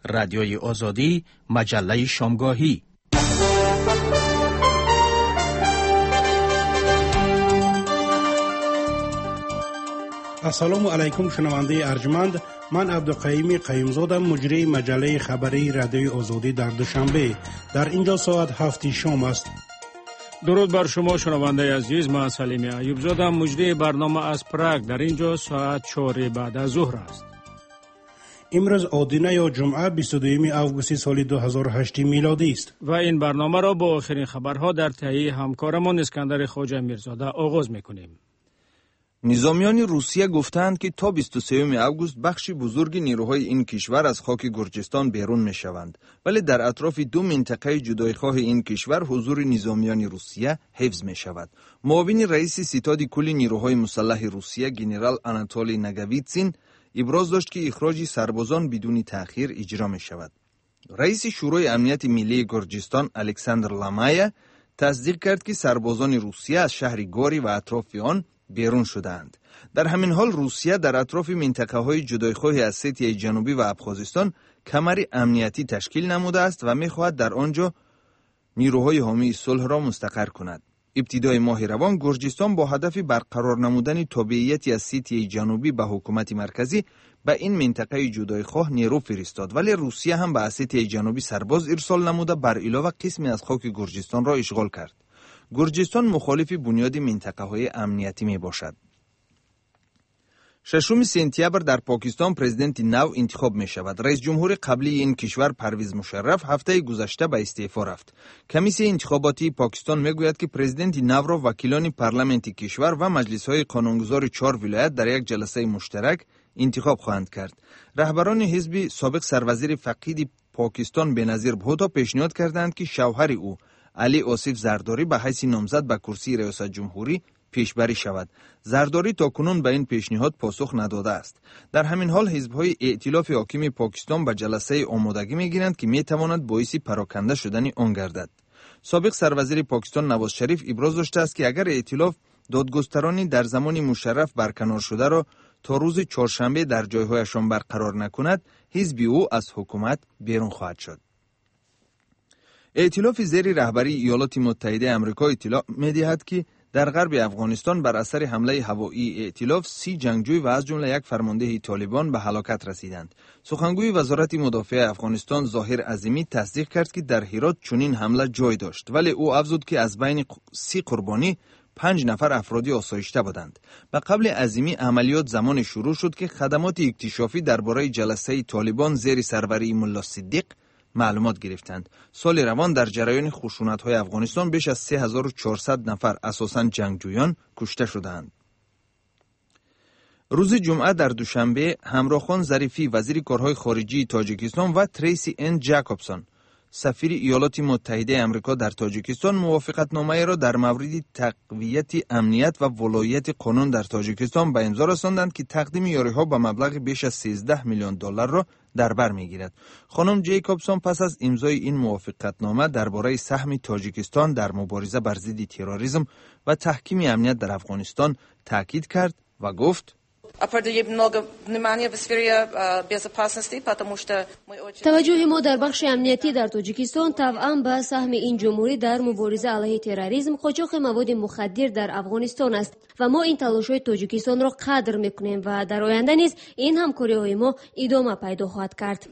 رادیوی آزادی، مجله شامگاهی. السلام علیکم شنونده ارجمند، من عبدالقیوم قیومزادم، مجری مجله خبری رادیوی آزادی در دوشنبه. در اینجا ساعت 7 شام است. درود بر شما شنونده عزیز، من سلیم ایوب زادم، مجری برنامه از پراگ. در اینجا ساعت 4 بعد از ظهر است. امروز آدینه یا جمعه 22 اوگوست سال 2008 میلادی است و این برنامه را با آخرین خبرها در تهیه همکارمان اسکندر خواجه میرزاده آغاز میکنیم. نظامیان روسیه گفتند که تا 23 اوگوست بخشی بزرگ نیروهای این کشور از خاک گرجستان بیرون میشوند، ولی در اطراف دو منطقه جدایخواه این کشور حضور نظامیان روسیه حفظ می شود. معاون رئیس ستاد کل نیروهای مسلح روسیه گنرال آناتولی نگویتسین ابراز داشت که اخراج سربازان بدون تأخیر اجرا می شود. رئیس شورای امنیت ملی گرجستان الکساندر لامایا تصدیق کرد که سربازان روسیه از شهر گوری و اطراف آن بیرون شدند. در همین حال روسیه در اطراف منطقه های جدایخواه اسیتیای جنوبی و ابخازستان کمری امنیتی تشکیل نموده است و می‌خواهد در آنجا نیروهای حامی صلح را مستقر کند. ابتدای ماه روان گرجستان با هدف برقرار نمودن تابعیت اسیتیای جنوبی به حکومت مرکزی به این منطقه جدایخواه نیرو فرستاد، ولی روسیه هم به اسیتیای جنوبی سرباز ارسال نموده بر علاوه قسمی از خاک گرجستان را اشغال کرد. گرجستان مخالف بنیاد منطقه های امنیتی می باشد. 6 سپتامبر در پاکستان پرزیدنت نو انتخاب می شود. رئیس جمهور قبلی این کشور پرویز مشرف هفته گذشته به استعفا رفت. کمیسیون انتخاباتی پاکستان می گوید که پرزیدنت نو را وکیلان پارلمانت کشور و مجلس های قانونگذار 4 ولایت در یک جلسه مشترک انتخاب خواهند کرد. رهبران حزب سابق سروزیر فقید پاکستان بنظیر بھوتو پیشنهاد کردند که شوهر او علی آصف زرداری به حیث نامزد به کرسی ریاست جمهوری پیشبری شود. زرداری تاکنون به این پیشنهاد پاسخ نداده است. در همین حال حزب‌های ائتلاف حاکم پاکستان به جلسه آمادگی می‌گیرند که می‌تواند باعث پراکنده شدن آن گردد. سابق سروزیر پاکستان نواز شریف ابراز داشته است که اگر ائتلاف دادگسترانی در زمان مشرف برکنار شده را تا روز چهارشنبه در جایهایشان برقرار نکند، حزب او از حکومت بیرون خواهد شد. ائتلاف زیر رهبری ایالات متحده آمریکا اطلاع می‌دهد که در غرب افغانستان بر اثر حمله هوایی ائتلاف 30 جنگجوی و از جمله یک فرمانده طالبان به هلاکت رسیدند. سخنگوی وزارت مدافع افغانستان ظاهر عظیمی تصدیق کرد که در هرات چنین حمله جای داشت، ولی او افزود که از بین 30 قربانی 5 نفر افرادی آسایشته بودند. به قبل عظیمی عملیات زمان شروع شد که خدمات اکتشافی درباره جلسه طالبان زیر سروری ملا صدیق معلومات گرفتند. سال روان در جریان خشونت‌های افغانستان بیش از 3400 نفر اساساً جنگجویان کشته شدند. روز جمعه در دوشنبه همراخان ظریفی وزیر کارهای خارجی تاجیکستان و تریسی ان جاکوبسون سفیر ایالات متحده آمریکا در تاجیکستان موافقتنامه را در مورد تقویت امنیت و ولایت قانون در تاجیکستان به امضا رساندند که تقدیم یاری‌ها به مبلغ بیش از 13 میلیون دلار را در بر می‌گیرد. خانم جیکوبسون پس از امضای این موافقتنامه درباره سهم تاجیکستان در مبارزه بر ضد تروریسم و تحکیم امنیت در افغانستان تاکید کرد و گفت: توجه ما در بخش امنیتی در تاجیکستان طبعا به سهم این جمهوری در مبارزه علیه تروریسم، قاچاق مواد مخدر در افغانستان است و ما این تلاش‌های تاجیکستان را قدر می‌کنیم و در آینده نیز این همکاری‌های ما ادامه پیدا خواهد کرد.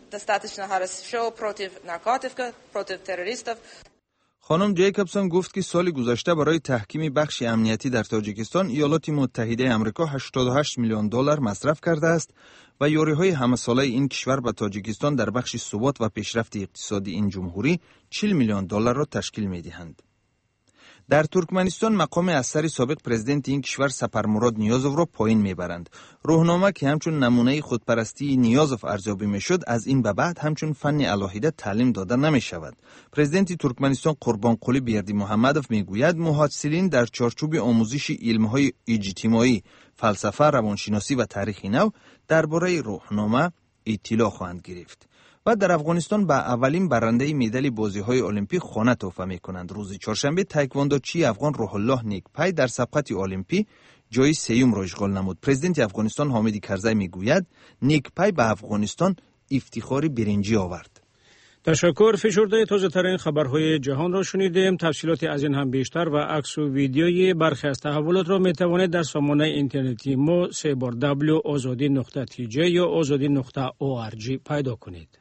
خانم جیکوبسون گفت که سال گذشته برای تحکیم بخش امنیتی در تاجیکستان ایالات متحده آمریکا 88 میلیون دلار مصرف کرده است و یاری‌های همه‌ساله این کشور به تاجیکستان در بخش ثبات و پیشرفت اقتصادی این جمهوری 40 میلیون دلار را تشکیل می‌دهند. در ترکمنستان مقام اثر سابق پرزیدنت این کشور سپرمراد نیازوف را پایین میبرند. راهنامه که همچون نمونه خودپرستی نیازوف ارزیابی میشد، از این به بعد همچون فن الهیده تعلیم داده نمی شود. پرزیدنت ترکمنستان قربانقلی بیردی محمدوف میگوید محصلین در چارچوب آموزش علمهای اجتماعی، فلسفه، روانشناسی و تاریخ نو درباره راهنامه اطلاع خواهند گرفت. و در افغانستان به اولین برنده مدال بازی‌های المپیک خانه تحفه می‌کنند. روز چهارشنبه تایکواندوچی افغان روح الله نیکپای در سبقت المپیک جای سیوم را اشغال نمود. پرزیدنت افغانستان حامد کرزی میگوید نیکپای به افغانستان افتخار برنجی آورد. تشکر. فشرده تازه ترین خبرهای جهان را شنیدیم. تفصیلات از این هم بیشتر و عکس و ویدیوی برخی از تحولات را می توانید در سامانه اینترنتی ما www.azadi.tj یا azadi.org پیدا کنید.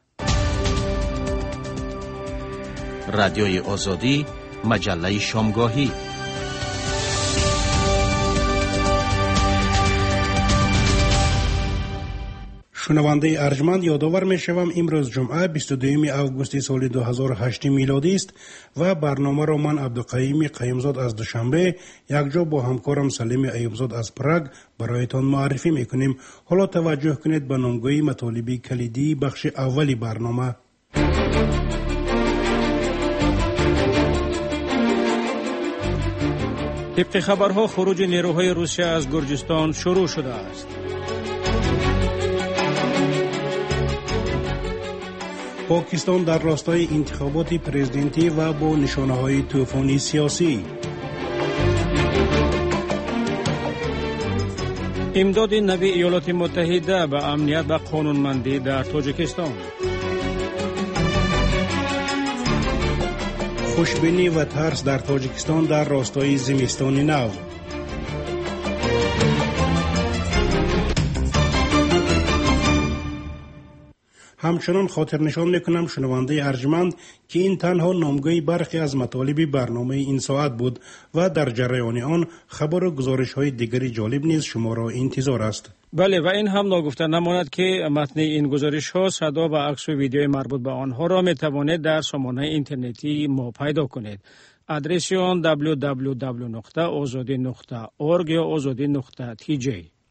رادیوی آزادی، مجله شامگاهی. شنونده ارجمند، یادآور می‌شوم امروز جمعه 22 آگوست سال 2008 میلادی است و برنامه را من عبدالقیوم قیومزاد از دوشنبه یکجا با همکارم سلیم ایوبزاد از پراگ برایتان معرفی میکنیم. حالا توجه کنید به نامگوی مطالبی کلیدی بخش اولی برنامه. طبق خبرها خروج نیروهای روسیه از گرجستان شروع شده است. پاکستان در راستای انتخابات پرزیدنتی و با نشانه‌های طوفانی سیاسی. امداد نوی ایالات متحده به امنیت و قانونمندی در تاجیکستان. خوشبینی و ترس در تاجیکستان در راستای زمستان نو. همچنان خاطر نشان میکنم شنونده ارجمند که این تنها نامگوی برخی از مطالب برنامه این ساعت بود و در جریان آن خبر و گزارش های دیگری جالب نیز شما را انتظار است. بله، و این هم ناگفته نماند که متن این گزارش ها، صدا و عکس و ویدیوی مربوط به آنها را می توانید در سامانه اینترنتی ما پیدا کنید. آدرس آن www.azadi.org یا azadi.tj.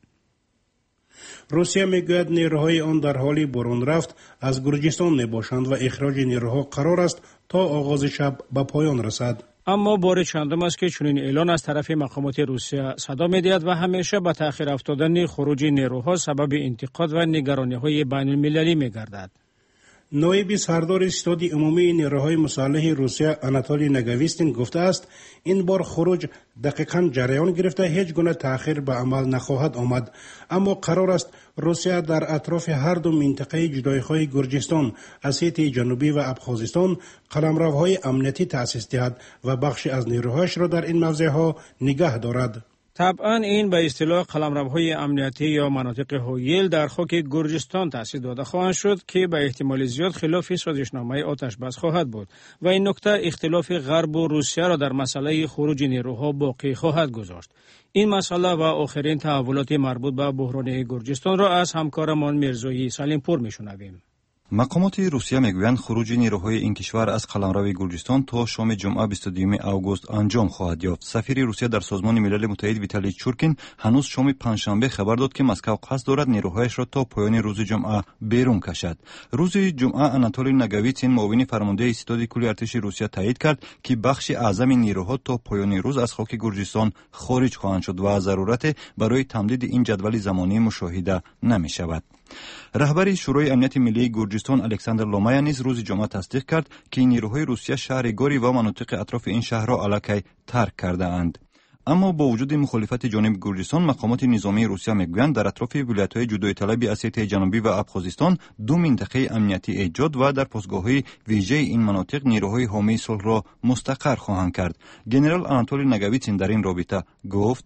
روسیه میگوید نیروهای آن در حال برون رفت از گرجستان میباشند و اخراج نیروها قرار است تا آغاز شب به پایان رسد. اما بار چندم است که چنین اعلان از طرف مقامات روسیه صدا می‌دهد و همیشه به تأخیر افتادن خروج نیروها سبب انتقاد و نگرانی‌های بین المللی می‌گردد. نایب سردار ستاد عمومی نیروهای مسلح روسیه آناتولی نگویستین گفته است این بار خروج دقیقاً جریان گرفته هیچ گونه تأخیر به عمل نخواهد آمد، اما قرار است روسیه در اطراف هر دو منطقه جدایخواه گرجستان، اسیتی جنوبی و ابخازستان قلمروهای امنیتی تأسیس دهد و بخشی از نیروهایش را در این موضعها نگه دارد. طبعا این به اصطلاح قلمروهای امنیتی یا مناطق هویل در خاک گرجستان تأسیس داده خواهند شد که به احتمال زیاد خلاف سازشنامه آتش بس خواهد بود و این نکته اختلاف غرب و روسیه را در مسئله خروج نیروها باقی خواهد گذاشت. این مسئله و آخرین تحولات مربوط به بحران گرجستان را از همکارمان میرزایی سلیمپور میشنویم. مقامات روسیه میگویند خروج نیروهای این کشور از قلمرو گرجستان تا شام جمعه 22 آگوست انجام خواهد یافت. سفیر روسیه در سازمان ملل متحد ویتالی چورکین هنوز شام پنجشنبه خبر داد که مسکو قصد دارد نیروهایش را تا پایان روز جمعه بیرون کشد. روز جمعه آناتولی نگویتسین معاون فرمانده ستاد کل ارتش روسیه تایید کرد که بخش اعظم نیروها تا پایان روز از خاک گرجستان خارج خواهند شد و ضرورت برای تمدید این جدول زمانی مشاهده نمی شود. رهبر شورای امنیت ملی گرجستان الکساندر لومایا نیز روز جمعه تصدیق کرد که نیروهای روسیه شهر گوری و مناطق اطراف این شهر را الکی ترک کرده اند. اما با وجود مخالفت جانب گرجستان، مقامات نظامی روسیه میگویند در اطراف ولایت‌های جدایی طلب اسیتی جنوبی و ابخازستان دو منطقه امنیتی ایجاد و در پاسگاه‌های ویژه این مناطق نیروهای حامی صلح را مستقر خواهند کرد. ژنرال آناتولی نگویتسین در این رابطه گفت: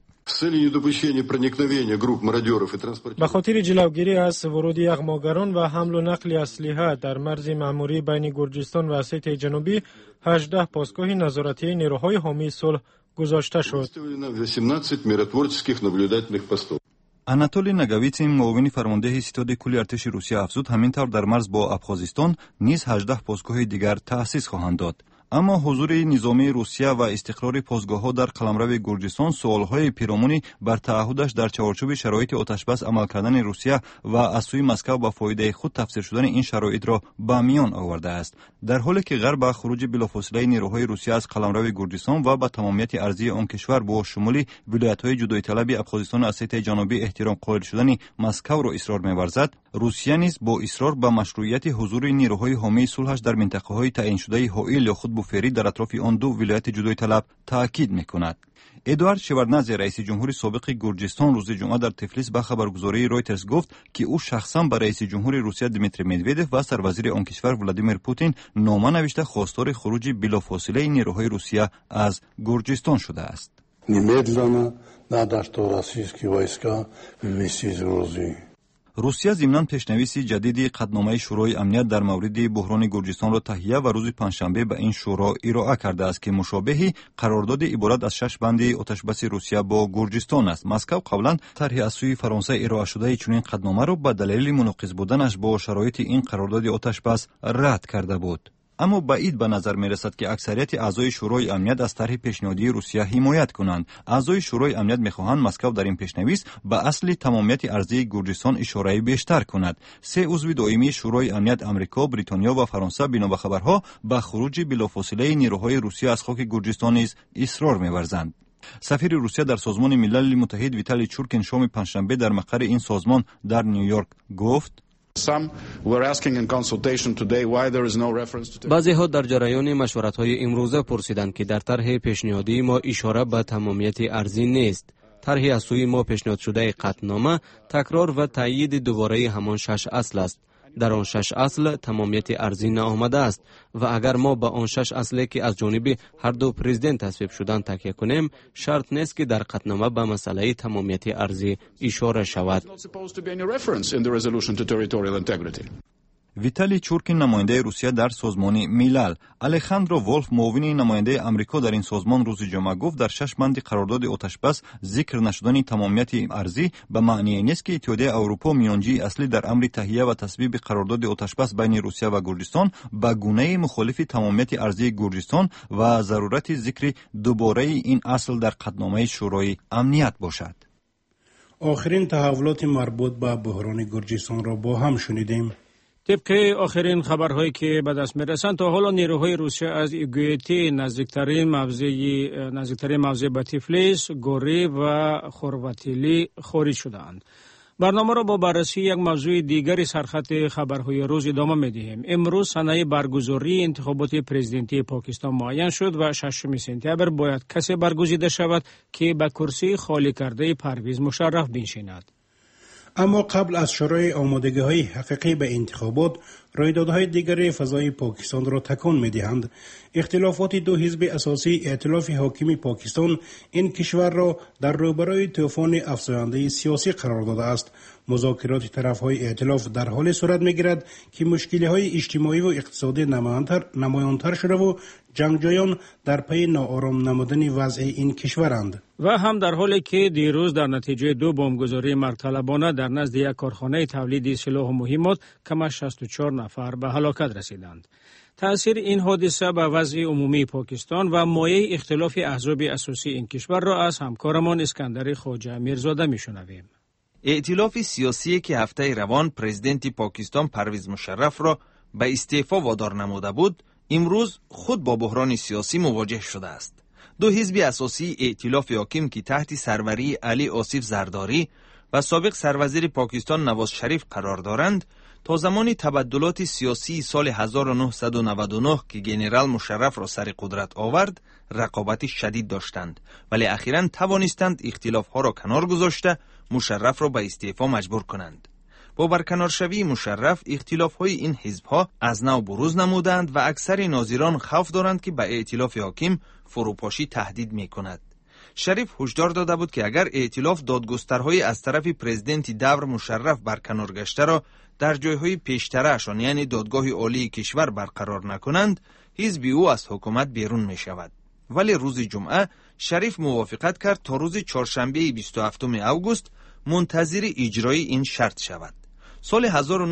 به خاطر جلوگیری از ورود یغماگران و حمل و نقل اسلحه در مرز معموری بین گرجستان و اسیتی جنوبی 18 پاسگاه نظارتی نیروهای حامی صلح گذاشته شد. آناتولی نگویتسین معاون فرمانده ستاد کل ارتش روسیه افزود همینطور در مرز با ابخازستان نیز 18 پاسگاه دیگر تأسیس خواهند داد. اما حضور نظامی روسیه و استقرار پاسگاه‌ها در قلمرو گرجستان سوال‌های پیرامونی بر تعهدش در چارچوب شرایط آتش‌بس عمل کردن روسیه و از سوی مسکو با فایده خود تفسیر شدن این شرایط را به میان آورده است. در حالی که غرب با خروج بلافاصله نیروهای روسیه از قلمرو گرجستان و به تمامیت ارضی آن کشور با شمول ولایت‌های جدایی طلب ابخازستان و اسیتی جنوبی احترام قائل شدن مسکو را اصرار می‌ورزد، روسیه نیز با اصرار به مشروعیت حضور نیروهای حامی صلحش در منطقه‌های تعیین شده هویل یا خود بوفری در اطراف آن دو ولایت جدایی طلب تاکید می‌کند. ادوارد شevardnadze رئیس جمهور سابق گرجستان روز جمعه در تفلیس به خبرگزاری رویترز گفت که او شخصا به رئیس جمهور روسیه دیمیتری مدودف و سروزیر آن کشور ولادیمیر پوتین نامه نوشته خواستار خروج بلافاصله نیروهای روسیه از گرجستان شده است. Немедленно надо, что российские войска вывести из Грузии. روسیه ضمناً پیشنویس جدید قطعنامه شورای امنیت در مورد بحران گرجستان را تهیه و روز پنجشنبه به این شورا ارائه کرده است که مشابه قرارداد عبارت از 6 بند آتشبس روسیه با گرجستان است. مسکو قبلا طرح از سوی فرانسه ارائه شده چنین قطعنامه را به دلیل مناقض بودنش با شرایط این قرارداد آتشبس رد کرده بود. اما بعید به نظر می رسد که اکثریت اعضای شورای امنیت از طرح پیشنهادی روسیه حمایت کنند. اعضای شورای امنیت می خواهند مسکو در این پیشنویس به اصل تمامیت ارضی گرجستان اشاره بیشتر کند. 3 عضو دائمی شورای امنیت آمریکا، بریتانیا و فرانسه بنا به خبرها به خروج بلافاصله نیروهای روسیه از خاک گرجستان نیز اصرار می ورزند. سفیر روسیه در سازمان ملل متحد ویتالی چورکین شام پنجشنبه در مقر این سازمان در نیویورک گفت: بعضی ها در جریان مشورت‌های امروزه پرسیدند که در طرح پیشنهادی ما اشاره به تمامیت ارضی نیست. طرحی از سوی ما پیشنهاد شده قطعنامه تکرار و تایید دوباره همان 6 اصل است. در آن 6 اصل تمامیت ارضی نآمده است و اگر ما به آن 6 اصلی که از جانب هر دو پرزیدنت تصویب شدند تکیه کنیم، شرط نیست که در قطعنامه به مسئله تمامیت ارضی اشاره شود. ویتالی چورکین نماینده روسیه در سازمان ملل، الخاندرو ولف معاون نماینده آمریکا در این سازمان روز جمعه گفت در 6 بند قرارداد آتشبس ذکر نشدن تمامیت ارضی به معنی نیست که اتحادیه اروپا میانجی اصلی در امر تهیه و تصویب قرارداد آتشبس بین روسیه و گرجستان به گونه مخالف تمامیت ارضی گرجستان و ضرورت ذکر دوباره این اصل در قطعنامه شورای امنیت باشد. آخرین تحولات مربوط به بحران گرجستان را با هم شنیدیم. طبق آخرین خبرهایی که به دست می‌رسند تا حالا نیروهای روسیه از ایگویتی نزدیکترین موضع به تفلیس، گوری و خورواتیلی خارج شدند. برنامه را با بررسی یک موضوع دیگری سرخط خبرهای روز ادامه می‌دهیم. امروز سنه برگزاری انتخابات پرزیدنتی پاکستان معین شد و 6 سپتامبر باید کسی برگزیده شود که به کرسی خالی کرده پرویز مشرف بنشیند. اما قبل از شروع آمادگی‌های حقیقی به انتخابات، رویدادهای دیگری فضای پاکستان را تکان می‌دهند. اختلافات دو حزب اساسی ائتلاف حاکم پاکستان این کشور را در روبروی طوفان افزاینده سیاسی قرار داده است. مذاکرات طرف‌های ائتلاف در حال صورت می‌گیرد که مشکل‌های اجتماعی و اقتصادی نمایان‌تر شده و جنگجویان در پی ناآرام نمودن وضع این کشورند. و هم در حالی که دیروز در نتیجه 2 بمبگذاری مرگ‌طلبانه در نزد یک کارخانه تولید سلاح و مهمات کم از 64 نفر به هلاکت رسیدند. تأثیر این حادثه به وضع عمومی پاکستان و مایه اختلاف احزاب اساسی این کشور را از همکارمان اسکندر خواجه میرزاده میشنویم. ائتلاف سیاسی که هفته روان پرزیدنت پاکستان پرویز مشرف را به استعفا وادار نموده بود، امروز خود با بحران سیاسی مواجه شده است. 2 حزب اساسی ائتلاف حاکم که تحت سروری علی آصف زرداری و سابق سروزیر پاکستان نواز شریف قرار دارند، تا زمان تبدلات سیاسی سال 1999 که جنرال مشرف را سر قدرت آورد، رقابت شدید داشتند، ولی اخیراً توانستند اختلافها را کنار گذاشته مشرف را به استعفا مجبور کنند. با برکنارشوی مشرف، اختلافهای این حزبها از نو بروز نمودند و اکثر ناظران خوف دارند که به ائتلاف حاکم فروپاشی تهدید می کند. شریف هشدار داده بود که اگر ائتلاف دادگسترهای از طرف پرزیدنت دور مشرف برکنار گشته را در جایهای پیشتره‌شان یعنی دادگاه عالی کشور برقرار نکنند، حزب او از حکومت بیرون می شود. ولی روز جمعه شریف موافقت کرد تا روز چهارشنبه 27 اوگوست منتظر اجرای این شرط شود. سال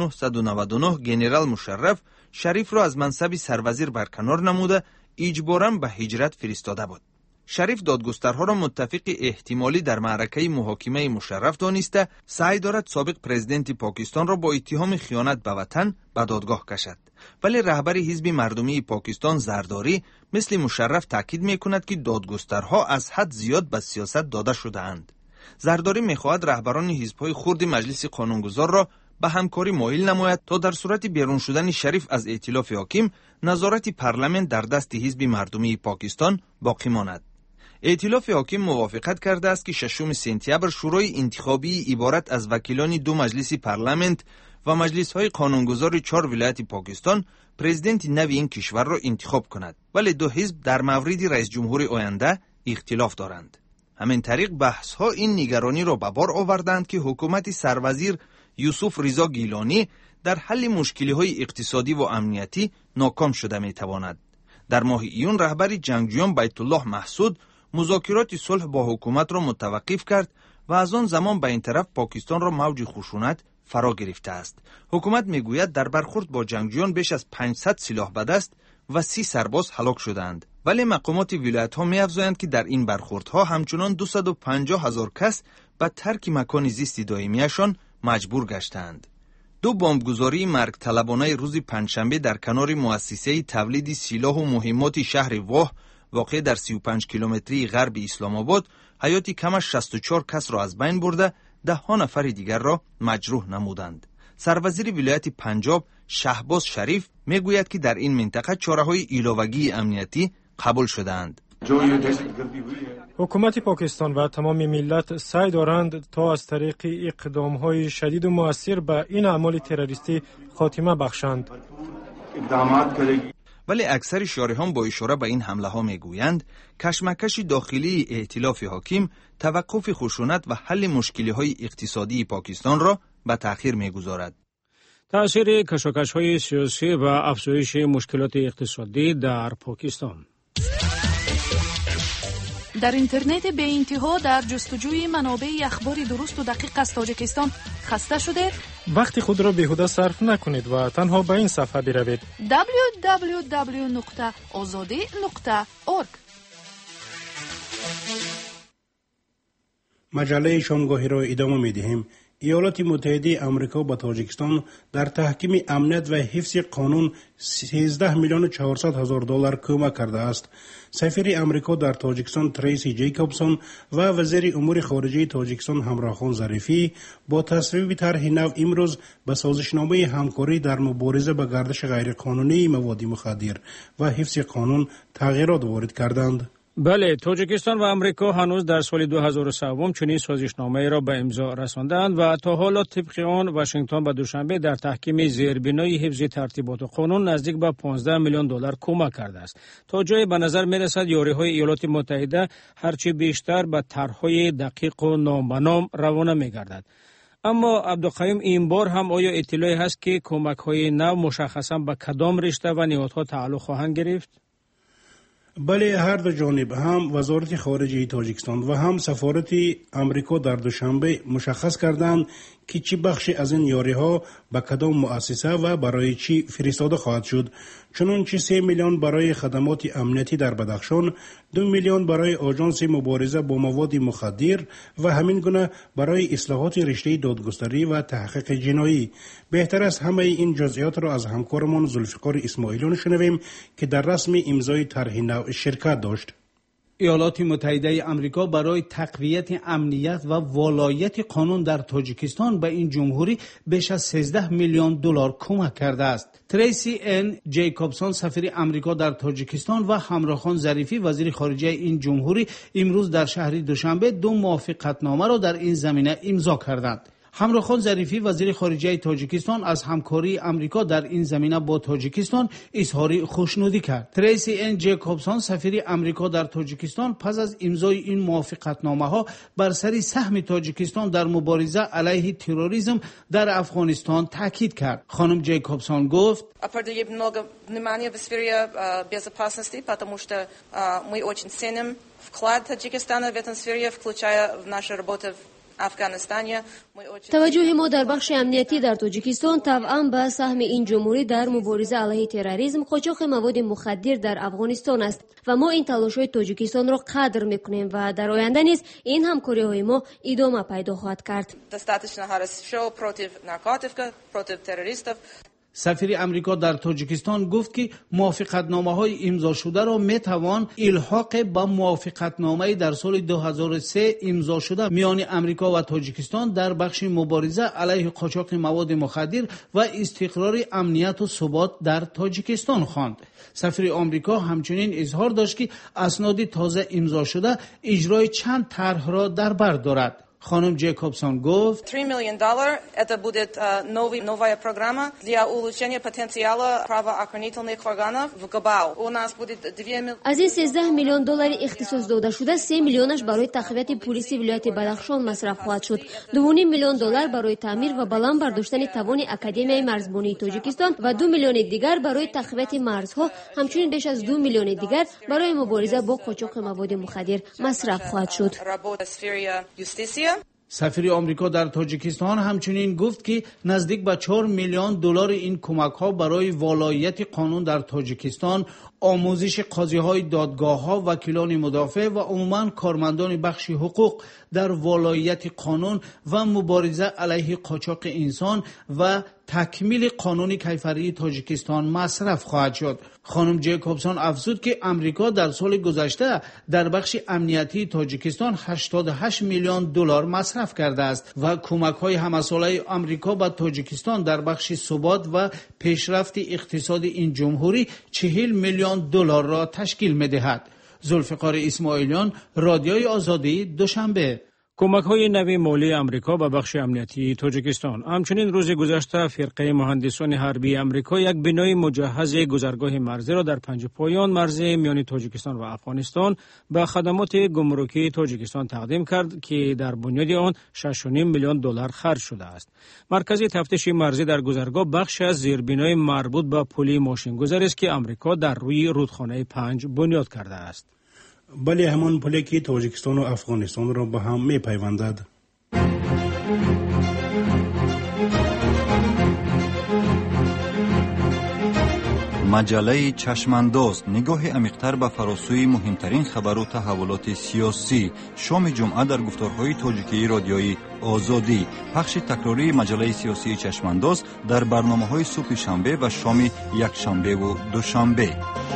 1999 جنرال مشرف شریف را از منصب سروزیر برکنار نموده اجباراً به هجرت فرستاده بود. شریف دادگسترها را متفق احتمالی در معرکه محاکمه مشرف دانسته سعی دارد سابق پرزیدنت پاکستان را با اتهام خیانت به وطن به دادگاه کشد. ولی رهبر حزب مردمی پاکستان زرداری مثل مشرف تاکید می‌کند که دادگسترها از حد زیاد به سیاست داده شده‌اند. زرداری می‌خواهد رهبران حزب‌های خرد مجلس قانونگذار را به همکاری مایل نماید تا در صورت بیرون شدن شریف از ائتلاف حاکم نظارت پارلمان در دست حزب مردمی پاکستان باقی ماند. ائتلاف حاکم موافقت کرده است که 6 سپتامبر شورای انتخابی عبارت از وکیلان 2 مجلس پارلمانت و مجلس‌های قانونگذار 4 ولایت پاکستان پرزیدنت نوی این کشور را انتخاب کند، ولی دو حزب در مورد رئیس جمهور آینده اختلاف دارند. همین طریق بحث‌ها این نگرانی را به بار آوردند که حکومت سروزیر یوسف رضا گیلانی در حل مشکل‌های اقتصادی و امنیتی ناکام شده می‌تواند. در ماه ایون رهبر جنگجویان بیت الله محسود مذاکرات صلح با حکومت را متوقف کرد و از آن زمان به این طرف پاکستان را موج خشونت فرا گرفته است. حکومت میگوید در برخورد با جنگجویان بیش از 500 سلاح به دست و 30 سرباز هلاک شدند، ولی مقامات ولایت‌ها می‌افزایند که در این برخوردها همچنان 250,000 کس به ترک مکان زیست دائمیشان مجبور گشتند. 2 بمبگذاری مرگ طلبانه روز پنجشنبه در کنار مؤسسه تولید سلاح و مهمات شهر واه واقع در 35 کیلومتری غرب اسلام آباد حیات کمش 64 کس را از بین برده 10 نفر دیگر را مجروح نمودند. سروزیر ولایت پنجاب شهباز شریف میگوید که در این منطقه چاره‌های ایلاوگی امنیتی قبول شده‌اند. حکومت پاکستان و تمام ملت سعی دارند تا از طریق اقدام‌های شدید و مؤثر به این اعمال تروریستی خاتمه بخشند. ولی اکثر شارحان با اشاره به این حمله ها میگویند کشمکش داخلی ائتلاف حاکم توقف خشونت و حل مشکل‌های اقتصادی پاکستان را به تأخیر میگذارد. تأثیر کشاکش‌های سیاسی و افزایش مشکلات اقتصادی در پاکستان. در اینترنت به انتها در جستجوی منابع اخبار درست و دقیق از تاجیکستان خسته شده؟ وقت خود را بیهوده صرف نکنید و تنها به این صفحه بروید www.azadi.org. مجله شامگاهی را ادامه می‌دهیم. ایالات متحده آمریکا با تاجیکستان در تحکیم امنیت و حفظ قانون 13 میلیون و 400 هزار دلار کمک کرده است. سفیر آمریکا در تاجیکستان تریسی جیکوبسون و وزیر امور خارجه تاجیکستان همراهخان ظریفی با تصویب طرح نو امروز به سازشنامه همکاری در مبارزه با گردش غیرقانونی مواد مخدر و حفظ قانون تغییرات وارد کردند. بله، تاجیکستان و آمریکا هنوز در سال 2003 چنین سازشنامه را به امضا رساندند و تا حالا طبق آن واشنگتن به دوشنبه در تحکیم زیربنای حفظ ترتیبات و قانون نزدیک به 15 میلیون دلار کمک کرده است. تا جایی به نظر می‌رسد یاری‌های ایالات متحده هرچی بیشتر به طرح‌های دقیق و نام به نام روانه می‌گردد. اما عبدالقیوم این بار هم آیا اطلاعی هست که کمک‌های نو مشخصاً به کدام رشته و نهادها تعلق خواهند گرفت؟ بله، هر دو جانب هم وزارت خارجه تاجیکستان و هم سفارت امریکا در دوشنبه مشخص کردند که چی بخشی از این یاری ها به کدام مؤسسه و برای چی فرستاده خواهد شد. چنانچه 3 میلیون برای خدمات امنیتی در بدخشان، 2 میلیون برای آژانس مبارزه با مواد مخدر و همین گونه برای اصلاحات رشته دادگستری و تحقیق جنایی. بهتر است همه این جزئیات را از همکارمان ذوالفقار اسماعیلیون شنویم که در رسم امضای طرح نو شرکت داشت. ایالات متحده آمریکا برای تقویت امنیت و ولایت قانون در تاجیکستان به این جمهوری بیش از 13 میلیون دلار کمک کرده است. تریسی ان جیکوبسون سفیر آمریکا در تاجیکستان و همراهخان ظریفی وزیر خارجه این جمهوری امروز در شهر دوشنبه 2 موافقتنامه را در این زمینه امضا کردند. همراهخان ظریفی وزیر خارجه تاجیکستان از همکاری آمریکا در این زمینه با تاجیکستان اظهار خوشنودی کرد. تریسی ان جیکوبسون سفیر آمریکا در تاجیکستان پس از امضای این موافقتنامه ها بر سر سهم تاجیکستان در مبارزه علیه تروریسم در افغانستان تاکید کرد. خانم جیکوبسون گفت: Определить много внимания в сфере безопасности, потому что мы очень ценим вклад Таджикистана в этой сфере, включая в нашу работу توجه ما در بخش امنیتی در تاجیکستان طبعا به سهم این جمهوری در مبارزه علیه تروریسم، قاچاق مواد مخدر در افغانستان است و ما این تلاش‌های تاجیکستان را قدر می‌کنیم و در آینده نیز این همکاری‌های ما ادامه پیدا خواهد کرد. سفیر امریکا در تاجیکستان گفت که موافقتنامه‌های امضا شده را میتوان الحاق با موافقتنامه در سال 2003 امضا شده میان امریکا و تاجیکستان در بخش مبارزه علیه قاچاق مواد مخدر و استقرار امنیت و ثبات در تاجیکستان خواند. سفیر آمریکا همچنین اظهار داشت که اسناد تازه امضا شده اجرای چند طرح را در بر دارد. خانم جیکوبسون گفت $3 million это будет новая программа для улучшения потенциала правоохранительных органов в ГБАУ. У нас будет 2 از این 13 میلیون دلار اختصاص داده شده 3 میلیونش برای تقویت پلیس ولایت بدخشان مصرف خواهد شد. 2.5 میلیون دلار برای تعمیر و بلند برداشتن توان اکادمیای مرزبانی تاجیکستان و 2 میلیون دیگر برای تقویت مرزها، همچنین بیش از 2 میلیون دیگر برای مبارزه با قاچاق مواد مخدر مصرف خواهد شد. سفیر آمریکا در تاجیکستان همچنین گفت که نزدیک به 4 میلیون دلار این کمک‌ها برای والایت قانون در تاجیکستان، آموزش قاضی‌های دادگاه‌ها، وکیلان مدافع و عموماً کارمندان بخش حقوق در والایت قانون و مبارزه علیه قاچاق انسان و تکمیل قانون کیفری تاجیکستان مصرف خواهد شد. خانم جیکوبسون افزود که امریکا در سال گذشته در بخش امنیتی تاجیکستان 88 میلیون دلار مصرف کرده است و کمک‌های همساله آمریکا به تاجیکستان در بخش ثبات و پیشرفت اقتصاد این جمهوری 40 میلیون دلار را تشکیل می‌دهد. ذوالفقار اسماعیلیان، رادیوی آزادی، دوشنبه. کمک‌های نوی مالی آمریکا به بخش امنیتی تاجیکستان. همچنین روز گذشته فرقه مهندسان حربی آمریکا یک بنای مجهز گذرگاه مرزی را در 5 پایان مرز میان تاجیکستان و افغانستان به خدمات گمرکی تاجیکستان تقدیم کرد که در بنیاد آن 6.5 میلیون دلار خرج شده است. مرکز تفتیش مرزی در گذرگاه بخش از زیربنای مربوط به پلی ماشین‌گذاری است که آمریکا در روی رودخانه 5 بنیاد کرده است. بله، همان پلی که تاجیکستان و افغانستان را به هم می پیوندد. مجله چشمانداز نگاه عمیق‌تر به فراسوی مهمترین خبر و تحولات سیاسی. شام جمعه در گفتارهای تاجیکی رادیویی آزادی. پخش تکراری مجله سیاسی چشمانداز در برنامه‌های صبح شنبه و شام یکشنبه و دوشنبه.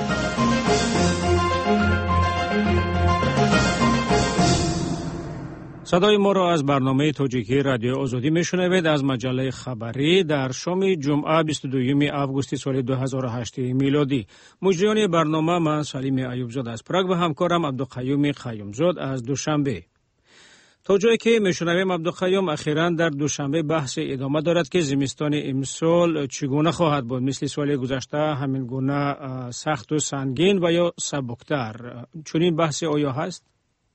صدای ما را از برنامه تاجیکی رادیو آزادی میشنوید. از مجله خبری در شام جمعه 22 آگوست سال 2008 میلادی. مجریان برنامه من سلیم ایوبزاده از پراگ و همکارم عبدالقیوم قیومزاد از دوشنبه. تا جایی که میشنویم عبدالقیوم اخیراً در دوشنبه بحث ادامه دارد که زمستان امسال چگونه خواهد بود، مثل سال گذشته همین گونه سخت و سنگین و یا سبکتر. چنین بحث آیا هست؟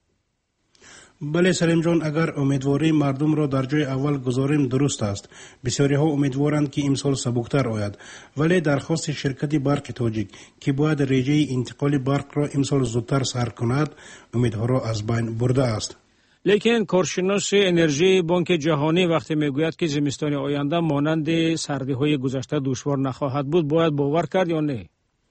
بله سلیم جان، اگر امیدواری مردم را در جای اول گذاریم درست است. بسیاری ها امیدوارند که امسال سبکتر آید، ولی درخواست شرکت برق تاجیک که باید رژه انتقال برق را امسال زودتر سر کند امیدها را از بین برده است. لیکن کارشناس انرژی بانک جهانی وقتی میگوید که زمستان آینده مانند سردی های گذشته دشوار نخواهد بود، باید باور کرد یا نه؟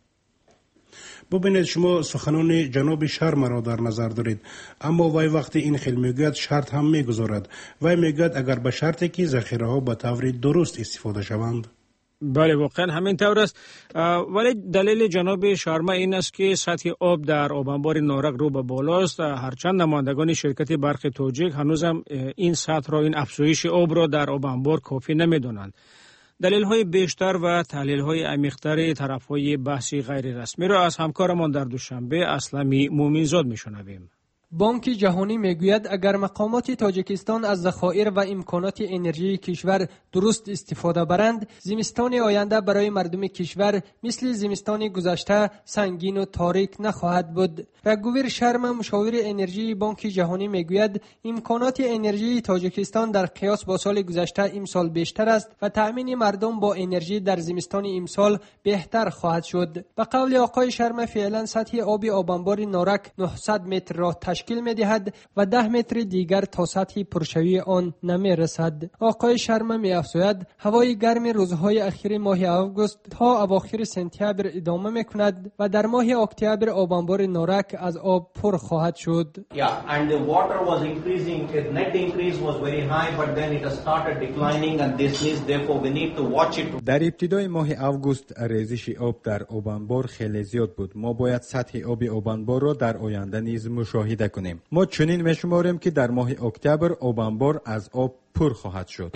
ببینید، شما سخنان جناب شرم را در نظر دارید، اما وی وقتی این خیل میگوید شرط هم میگذارد. وی میگوید اگر به شرطی که ذخیره ها به طور درست استفاده شوند. بله واقعا همین طور است، ولی دلیل جناب شرم این است که سطح آب در آبانبار نارک رو به بالاست. هرچند نمایندگان شرکت برق تاجیک هنوزم این سطح را، این افزایش آب را در آبانبار کافی نمیدونند. دلیل‌های بیشتر و تحلیل‌های عمیق‌تر طرف‌های بحثی غیر رسمی را از همکارمان در دوشنبه اسلمی مومنزاد می‌شنویم. بانک جهانی میگوید اگر مقامات تاجیکستان از ذخایر و امکانات انرژی کشور درست استفاده برند، زمستان آینده برای مردم کشور مثل زمستان گذشته سنگین و تاریک نخواهد بود. رگویر شرم، مشاور انرژی بانک جهانی میگوید امکانات انرژی تاجیکستان در قیاس با سال گذشته امسال بیشتر است و تأمین مردم با انرژی در زمستان امسال بهتر خواهد شد. به قول آقای شرم، فعلا سطح آب آبانبار نارک 900 متر را تشکیل تشکیل می‌دهد و 10 متر دیگر تا سطح پرشوی آن نمی‌رسد. آقای شرما می‌افزاید هوای گرم روزهای اخیر ماه آگوست تا اواخر سپتامبر ادامه می‌کند و در ماه اکتبر آب انبار نارک از آب پر خواهد شد. And the water was increasing, the net increase was very high, but then it has started declining, and this means therefore we need to watch it. در ابتدای ماه آگوست ریزش آب در آب انبار خیلی زیاد بود. ما باید سطح آب آب انبار را در آینده نیز مشاهده کنیم. ما چنین می‌شماریم که در ماه اکتبر آب انبار از آب پر خواهد شد.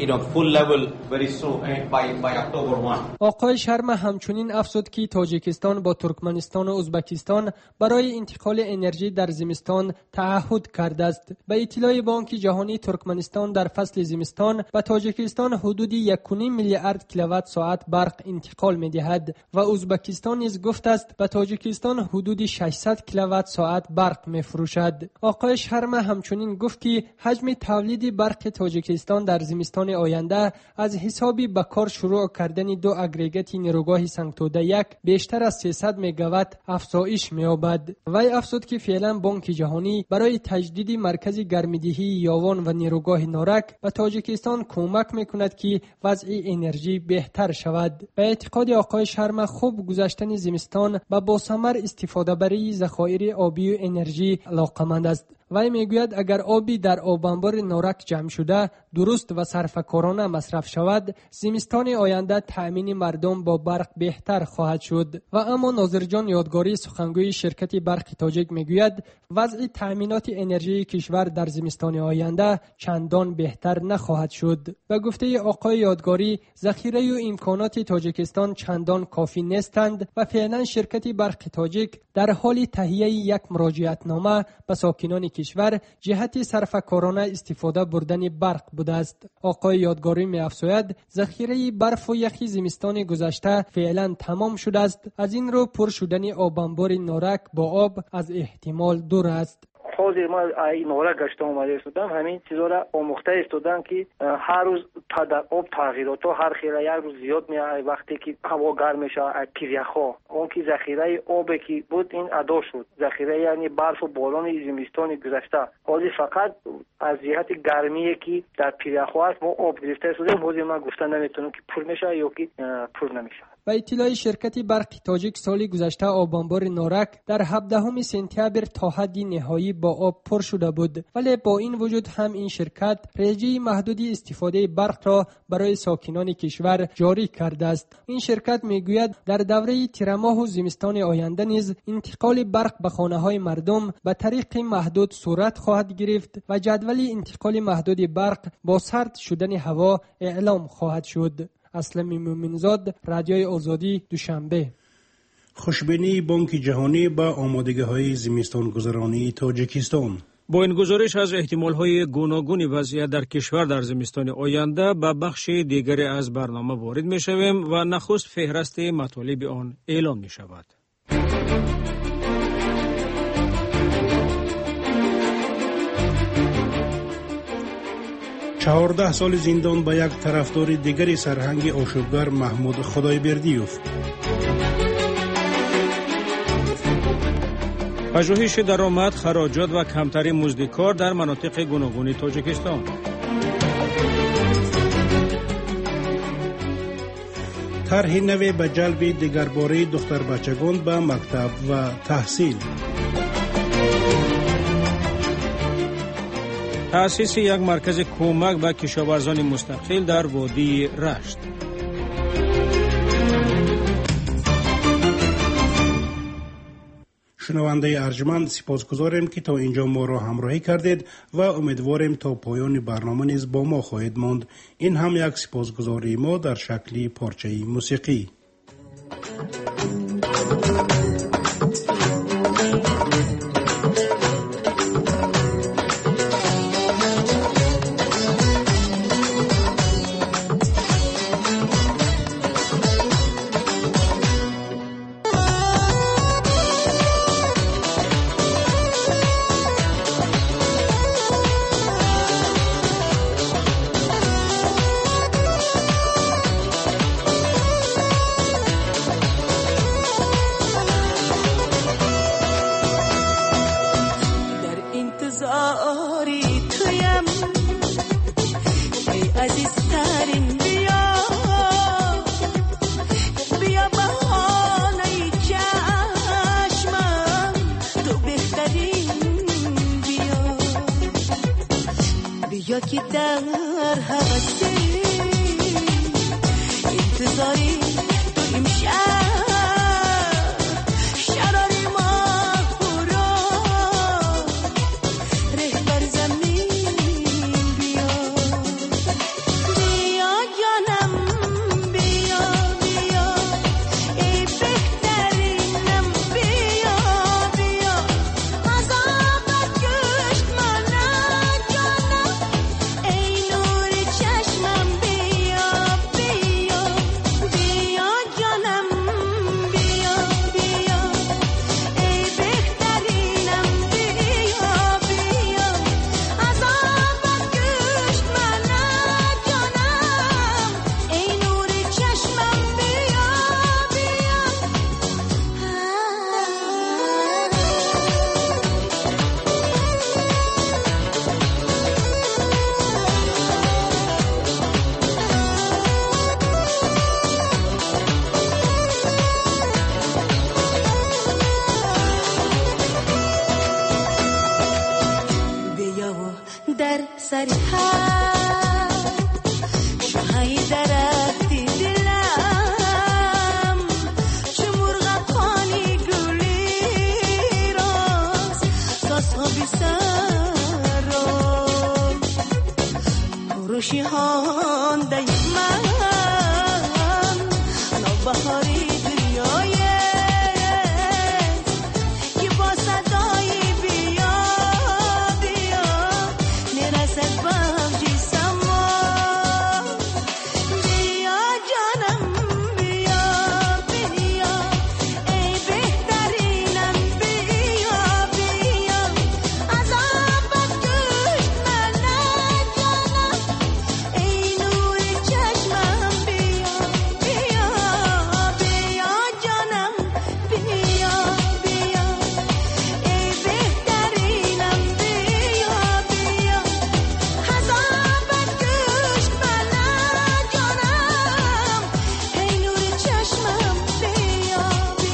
آقای شرما همچنین افزود که تاجیکستان با ترکمنستان و ازبکستان برای انتقال انرژی در زمستان تعهد کرده است. به اطلاع بانک جهانی ترکمنستان در فصل زمستان به تاجیکستان حدود 1.5 میلیارد کیلووات ساعت برق انتقال می‌دهد و ازبکستان نیز گفته است به تاجیکستان حدود 600 کیلووات ساعت برق می‌فروشد. آقای شرما همچنین گفت که حجم تولید برق تاجیکستان در زمستان آینده از حسابی به کار شروع کردن 2 اگریگات نیروگاه سنگتوده 1 بیشتر از 300 مگاوات افزایش می‌یابد. وی افزود که فعلا بانک جهانی برای تجدید مرکز گرمدهی یاوان و نیروگاه نارک به تاجیکستان کمک می‌کند که وضع انرژی بهتر شود. به اعتقاد آقای شرما خوب گذشتن زمستان و با ثمر استفاده برای ذخایر آبی و انرژی علاقمند است. وی میگوید اگر آبی در آب انبار نارک جمع شده درست و صرفه‌کارانه مصرف شود، زمستان آینده تأمین مردم با برق بهتر خواهد شد. و اما ناظرجان یادگاری سخنگوی شرکت برق تاجیک میگوید وضع تأمینات انرژی کشور در زمستان آینده چندان بهتر نخواهد شد. به گفته آقای یادگاری ذخیره و امکانات تاجیکستان چندان کافی نیستند و فعلا شرکت برق تاجیک در حال تهیه یک مراجعتنامه به ساکنان کشور جهت صرفه‌کارانه استفاده بردن برق بوده است. آقای یادگاری می‌افزاید ذخیره برف و یخی زمستان گذشته فعلا تمام شده است. از این رو پر شدن آب انبار نارک با آب از احتمال دور است. حاضر ما این نورا گشته آمده استودم همین چیزا را آموخته استودم که هر روز تا در آب تغییرات و هر خیلی یک روز زیاد میاد وقتی که هوا گرم میشه پیریخا اون که ذخیره آبی که بود این ادا شد ذخیره یعنی برف و باران زمستان گذشته حاضر فقط از جهت گرمی که در پیریخا است ما آب گرفته استودم حاضر ما گفتن نمیتونم که پر میشه یا که پر نمیشه. و اطلاع شرکت برق تاجیک سال گذشته آب انبار نارک در 17 سپتامبر تا حد نهایی با آب پر شده بود، ولی با این وجود هم این شرکت رژه محدودی استفاده برق را برای ساکنان کشور جاری کرده است. این شرکت میگوید در دوره تیر ماه و زمستان آینده نیز انتقال برق به خانه‌های مردم به طریق محدود صورت خواهد گرفت و جدول انتقال محدود برق با سرد شدن هوا اعلام خواهد شد. اسلم مومنزاد، رادیوی آزادی، دوشنبه. خوشبینی بانک جهانی با آمادگی‌های زمستان گذرانی تاجیکستان. با این گزارش از احتمال‌های گوناگون وضعیت در کشور در زمستان آینده به بخش دیگری از برنامه وارد می‌شویم و نخست فهرست مطالب آن اعلام می‌شود. 14 سال زندان به یک طرفدار دیگری سرهنگ آشوبگر محمود خدایبردیوف. پژوهش درآمد، خراجات و کمتری مزد کار در مناطق گوناگون تاجیکستان. طرح نوی به جلب دیگرباره دختر بچگان به مکتب و تحصیل. تأسیس یک مرکز کمک به کشاورزان مستقل در وادی رشت. شنونده ارجمند، سپاسگزاریم که تا اینجا ما را همراهی کردید و امیدواریم تا پایان برنامه نیز با ما خواهید ماند. این هم یک سپاسگزاری ما در شکل پارچه موسیقی. یا که در هوسی انتظاری تو امشب شراری مهورا رهبر زمین بیا بیا جانم بیا بیا ای بهترینم بیا بیا از آبت گشت منم جانم ای نور چشمم بیا بیا بیا جانم بیا بیا ای بهترینم بیا بیا از آبت گشت منم جانم ای نور چشمم بیا بیا بیا و در سر هر شاهی درختی دلم چو مرغ خانی گلی راست سازها بی سر را روشی هانده من نوبهاری دنیای که با صدای بیا بیا نرسد بمجی سما بیا جانم بیا بیا ای بهترینم بیا بیا از آبت گشت منم جانم ای نور چشمم بیا بیا بیا جانم بیا بیا ای بهترینم بیا بیا از آبت گشت منم جانم ای نور چشمم بیا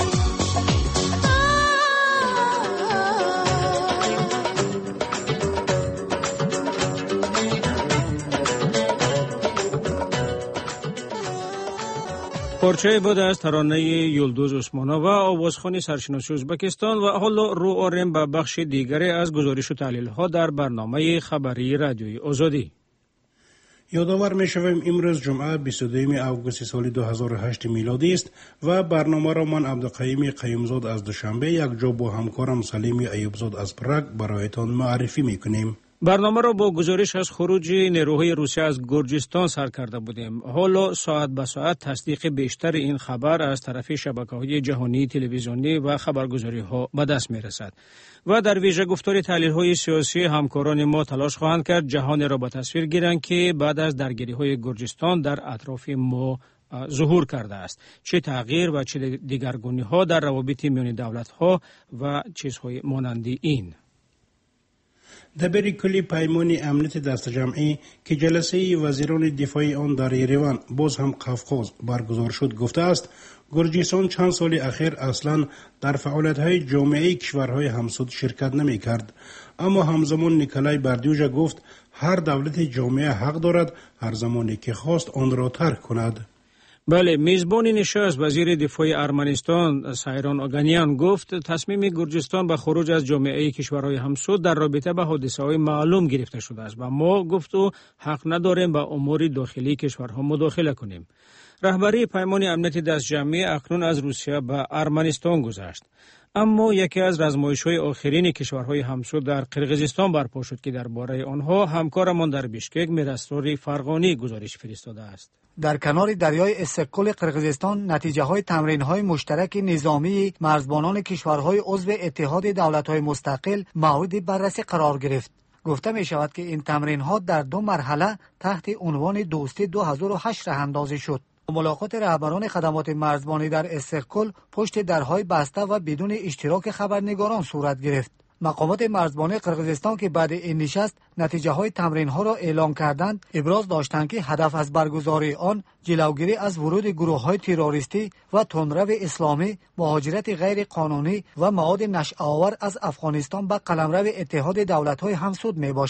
پارچه بود از ترانه یلدوز عثمانوف و آوازخوان سرشناسی ازبکستان و حالا رو آریم به بخش دیگری از گزارش و تحلیل ها در برنامه خبری رادیوی آزادی. یادآور می‌شویم امروز جمعه 22 اوگوست سال 2008 میلادی است و برنامه را من عبدالقیوم قیومزاد از دوشنبه یک جا با همکارم سلیم ایوبزاد از پراگ برایتان معرفی میکنیم. برنامه را با گزارش از خروج نیروهای روسیه از گرجستان سر کرده بودیم. حالا ساعت به ساعت تصدیق بیشتر این خبر از طرف شبکه‌های جهانی تلویزیونی و خبرگزاری‌ها به دست می‌رسد و در ویژه گفتار تحلیل‌های سیاسی همکاران ما تلاش خواهند کرد جهان را به تصویر گیرند که بعد از درگیری‌های گرجستان در اطراف ما ظهور کرده است. چه تغییر و چه دیگرگونی‌ها در روابط میان دولت‌ها و چیزهای مانند این. دبیر کلی پیمان امنیت دست جمعی که جلسه وزیران دفاعی آن در یریوان باز هم قفقاز برگزار شد گفته است گرجستان چند سال اخیر اصلا در فعالیت‌های جامعه کشورهای همسود شرکت نمی‌کرد، اما همزمان نیکلای بردیوژا گفت هر دولت جامعه حق دارد هر زمانی که خواست آن را ترک کند. بله، میزبان نشست وزیر دفاع ارمنستان سایران اوگانیان گفت تصمیم گرجستان به خروج از جامعه کشورهای همسود در رابطه با حادثه‌های معلوم گرفته شده است و ما گفت حق نداریم به امور داخلی کشورها مداخله کنیم. رهبری پیمان امنیت دست جمعی اکنون از روسیه به ارمنستان گذشت. اما یکی از رزمایش‌های آخرین کشورهای همسود در قرقیزستان برپا شد که درباره آنها همکارمان در بیشکک میراسطور فرغانی گزارش فرستاده است. در کنار دریای استقلال قرقیزستان نتیجه‌های تمرین‌های مشترک نظامی مرزبانان کشورهای عضو اتحاد دولت‌های مستقل مورد بررسی قرار گرفت. گفته می شود که این تمرین‌ها در دو مرحله تحت عنوان دوستی 2008 راه اندازی شد. ملاقات رهبران خدمات مرزبانی در استقلال پشت درهای بسته و بدون اشتراک خبرنگاران صورت گرفت. مقامات مرزبانی قرقیزستان که بعد این نشست نتیجه های تمرین ها را اعلام کردند، ابراز داشتند که هدف از برگزاری آن جلوگیری از ورود گروه های تروریستی و تندرو اسلامی، مهاجرت غیر قانونی و مواد نشأه‌آور از افغانستان به قلمرو اتحاد دولت های همسود می باشد.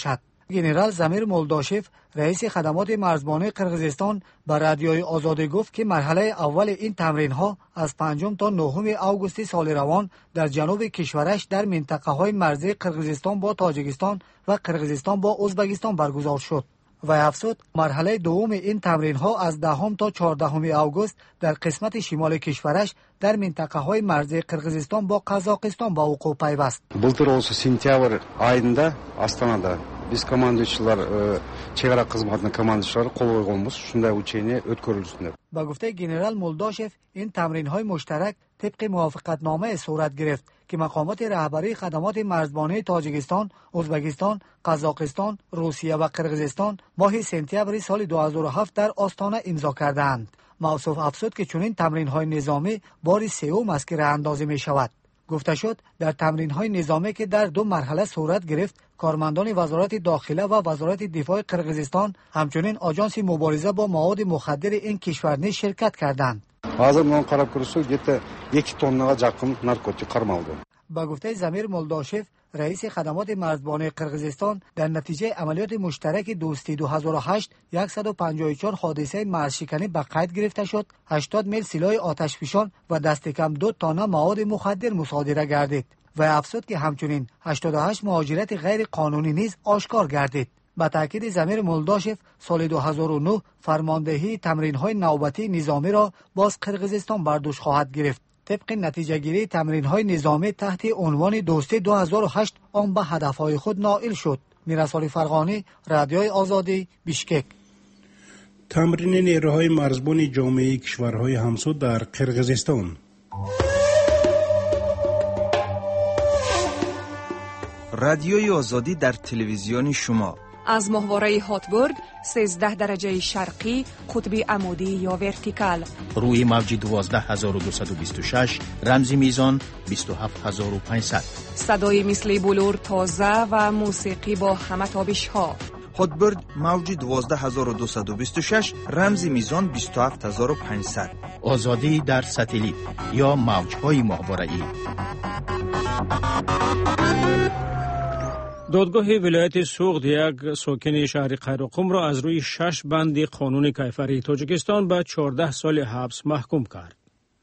گنرال زمیر مولداشف رئیس خدمات مرزبانی قرقیزستان به رادیوی آزادی گفت که مرحله اول این تمرین‌ها از 5 تا 9 آگوست سال روان در جنوب کشورش در منطقه‌های مرزی قرقیزستان با تاجیکستان و قرقیزستان با ازبکستان برگزار شد. و افزود مرحله دوم این تمرین‌ها از 10 تا 14 آگوست در قسمت شمال کشورش در منطقه‌های مرزی قرقیزستان با قزاقستان با وقوع پیوست. Былтыр осы сентябрь айында Астанада biz командующийлар чегара кызматынын командующилары кол койгонбуз. Ушундай учение өткөрүлсүн. با گفته گنرال مولداشف این تمرین‌های مشترک طبق موافقتنامه صورت گرفت که مقامات رهبری خدمات مرزبانی تاجیکستان، ازبکستان، قزاقستان، روسیه و قرقیزستان ماه سپتامبر سال 2007 در آستانه امضا کردند. موصوف افزود که چنین تمرین‌های نظامی بار سوم است که راه اندازی می‌شود. گفته شد در تمرین‌های نظامی که در 2 مرحله صورت گرفت، کارمندان وزارت داخله و وزارت دفاع قرقیزستان همچنین آژانس مبارزه با مواد مخدر این کشور نیز شرکت کردند. Hazır bunu qarab ko'rsak, yeta 2 tonnaga yaqin narkotik qarmaldi. با گفته زمیر مولداشف رئیس خدمات مرزبانی قرقیزستان در نتیجه عملیات مشترک دوستی 2008 154 حادثه مرزشکنی به قید گرفته شد، 80 میل سلاح آتشفشان و دست کم 2 تن مواد مخدر مصادره گردید و افزود که همچنین 88 مهاجرت غیر قانونی نیز آشکار گردید. با تاکید زمیر مولداشف سال 2009 فرماندهی تمرین‌های نوبتی نظامی را باز قرقیزستان بر دوش خواهد گرفت. طبق نتیجه گیری تمرین‌های نظامی تحت عنوان دوستی 2008 آن به هدف‌های خود نائل شد. میرسال فرغانی، رادیوی آزادی، بیشکک. تمرین نیروهای مرزبان جامعه کشورهای همسو در قرقیزستان. رادیوی آزادی در تلویزیون شما از ماهواره هاتبورد 13 درجه شرقی قطب عمودی یا ورتیکال روی موج 12226 رمزی میزان 27500 صدای مثل بلور تازه و موسیقی با همه تابش ها. هاتبورد موج 12226 رمزی میزان 27500 آزادی در ساتلیت یا موج‌های ماهواره‌ای. دادگاه ولایت سوغد یک ساکن شهر قیراقوم را از روی 6 بند قانون کیفری تاجیکستان به 14 سال حبس محکوم کرد.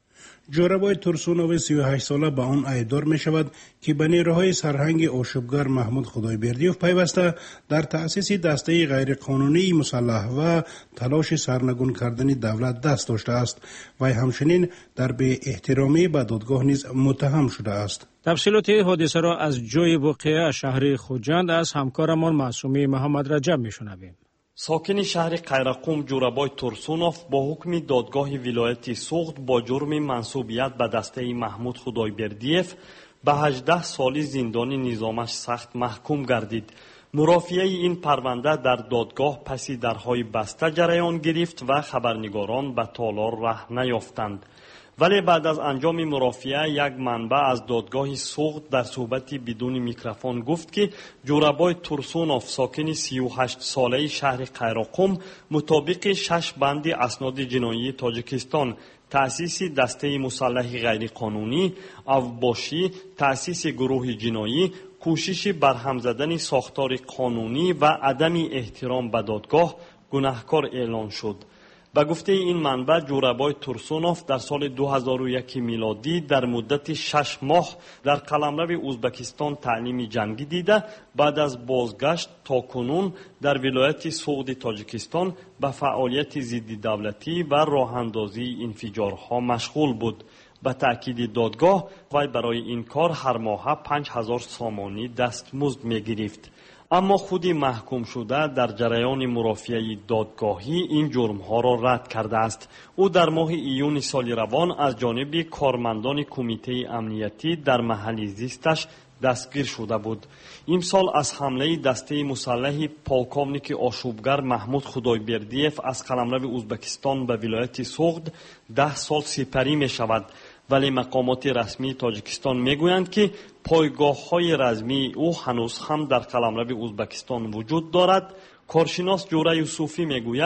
جورابای ترسونوف 38 ساله به آن اعدار می شود که به نیروهای سرهنگ آشوبگر محمود خدایبردیوف پیوسته در تأسیس دسته غیرقانونی مسلح و تلاش سرنگون کردن دولت دست داشته است و همچنین در بی احترامی به دادگاه نیز متهم شده است. تفصیلات حادثه را از جای واقعه شهر خوجند از همکارمان معصومی محمد رجب میشنویم. ساکن شهر قیراقوم جورابای ترسونوف با حکم دادگاه ولایت سوغد با جرم منسوبیت به دسته محمود خدایبردیف به 18 سال زندان نظامش سخت محکوم گردید. مرافعه این پرونده در دادگاه پسی درهای بسته جریان گرفت و خبرنگاران به تالار ره نیافتند. ولی بعد از انجام مرافعه یک منبع از دادگاه سوغد در صحبتی بدون میکروفون گفت که جورابای ترسونوف ساکن 38 ساله شهر قیراقوم مطابق 6 بند اسناد جنایی تاجیکستان تأسیس دسته مسلح غیر قانونی، اوباشی، تأسیس گروه جنایی، کوشش برهم زدن ساختار قانونی و عدم احترام به دادگاه گناهکار اعلان شد. به گفته این منبع جورابای ترسونوف در سال 2001 میلادی در مدت 6 ماه در قلمرو ازبکستان تعلیم جنگی دیده بعد از بازگشت تا کنون در ولایت سوغد تاجیکستان به فعالیت ضد دولتی و راه اندازی انفجارها مشغول بود. به تأکید دادگاه وی برای این کار هر ماه 5000 سامانی دستمزد می‌گرفت. اما خود محکوم شده در جریان مرافعه دادگاهی این جرمها را رد کرده است. او در ماه ایون سال روان از جانب کارمندان کمیته امنیتی در محل زیستش دستگیر شده بود. امسال از حمله دسته مسلح پالکوونیک آشوبگر محمود خدایبردیف از قلمرو ازبکستان به ولایت سوغد 10 سال سپری می شود. ولی مقامات رسمی تاجیکستان میگویند که پایگاه‌های رسمی او هنوز هم در قلمرو ازبکستان وجود دارد. کارشناس جوره یوسفی میگوید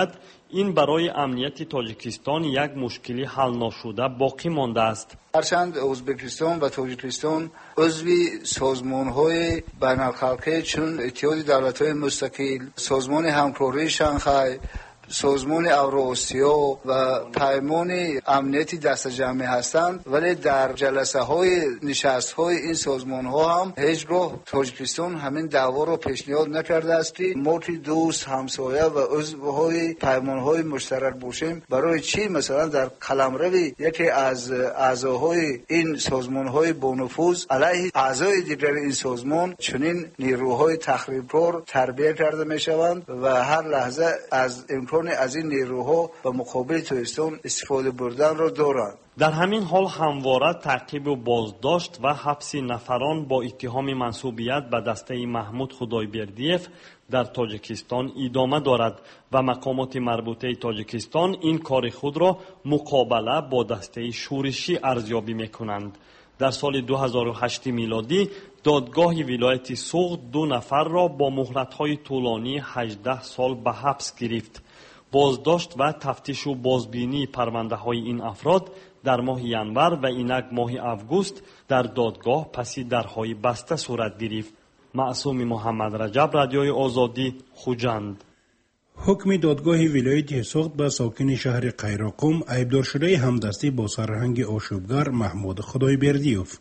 این برای امنیت تاجیکستان یک مشکلی حل نشده باقی مانده است. هرچند ازبکستان و تاجیکستان عضوی سازمان‌های بین‌المللی چون اتحاد دولت‌های مستقل، سازمان همکاری شانگهای، سازمان اوراسیا و پیمان امنیتی دست جمعی هستند، ولی در جلسه های نشست های این سازمان ها هم هیچگاه تاجیکستان همین دعوا را پیشنهاد نکرده است که ما دوست همسایه و عضوهای پیمان های مشترک باشیم. برای چی مثلا در قلمرو یکی از اعضاهای این سازمان های با نفوذ علیه اعضای دیگر این سازمان چنین نیروهای تخریبکار تربیت کرده می شوند و هر لحظه از امکان از این نیروها و مقابل تاجیکستان استفاده بردن را دارند. در همین حال همواره تعقیب و بازداشت و حبس نفران با اتهام منسوبیت به دسته محمود خدایبردیف در تاجیکستان ادامه دارد و مقامات مربوطه تاجیکستان این کار خود را مقابله با دسته شورشی ارزیابی می‌کنند. در سال 2008 میلادی دادگاه ولایت سوغد 2 نفر را با مهلت‌های طولانی 18 سال به حبس گرفت. بازداشت و تفتیش و بازبینی پرونده‌های این افراد در ماه ینور و اینک ماه اوگوست در دادگاه پسی درهای بسته صورت گرفت. معصوم محمد رجب، رادیوی آزادی، خوجند. حکم دادگاه ولایت سوغد به ساکن شهر قیراقم عیبدار شده همدستی با سرهنگ آشوبگر محمود خدایبردیوف.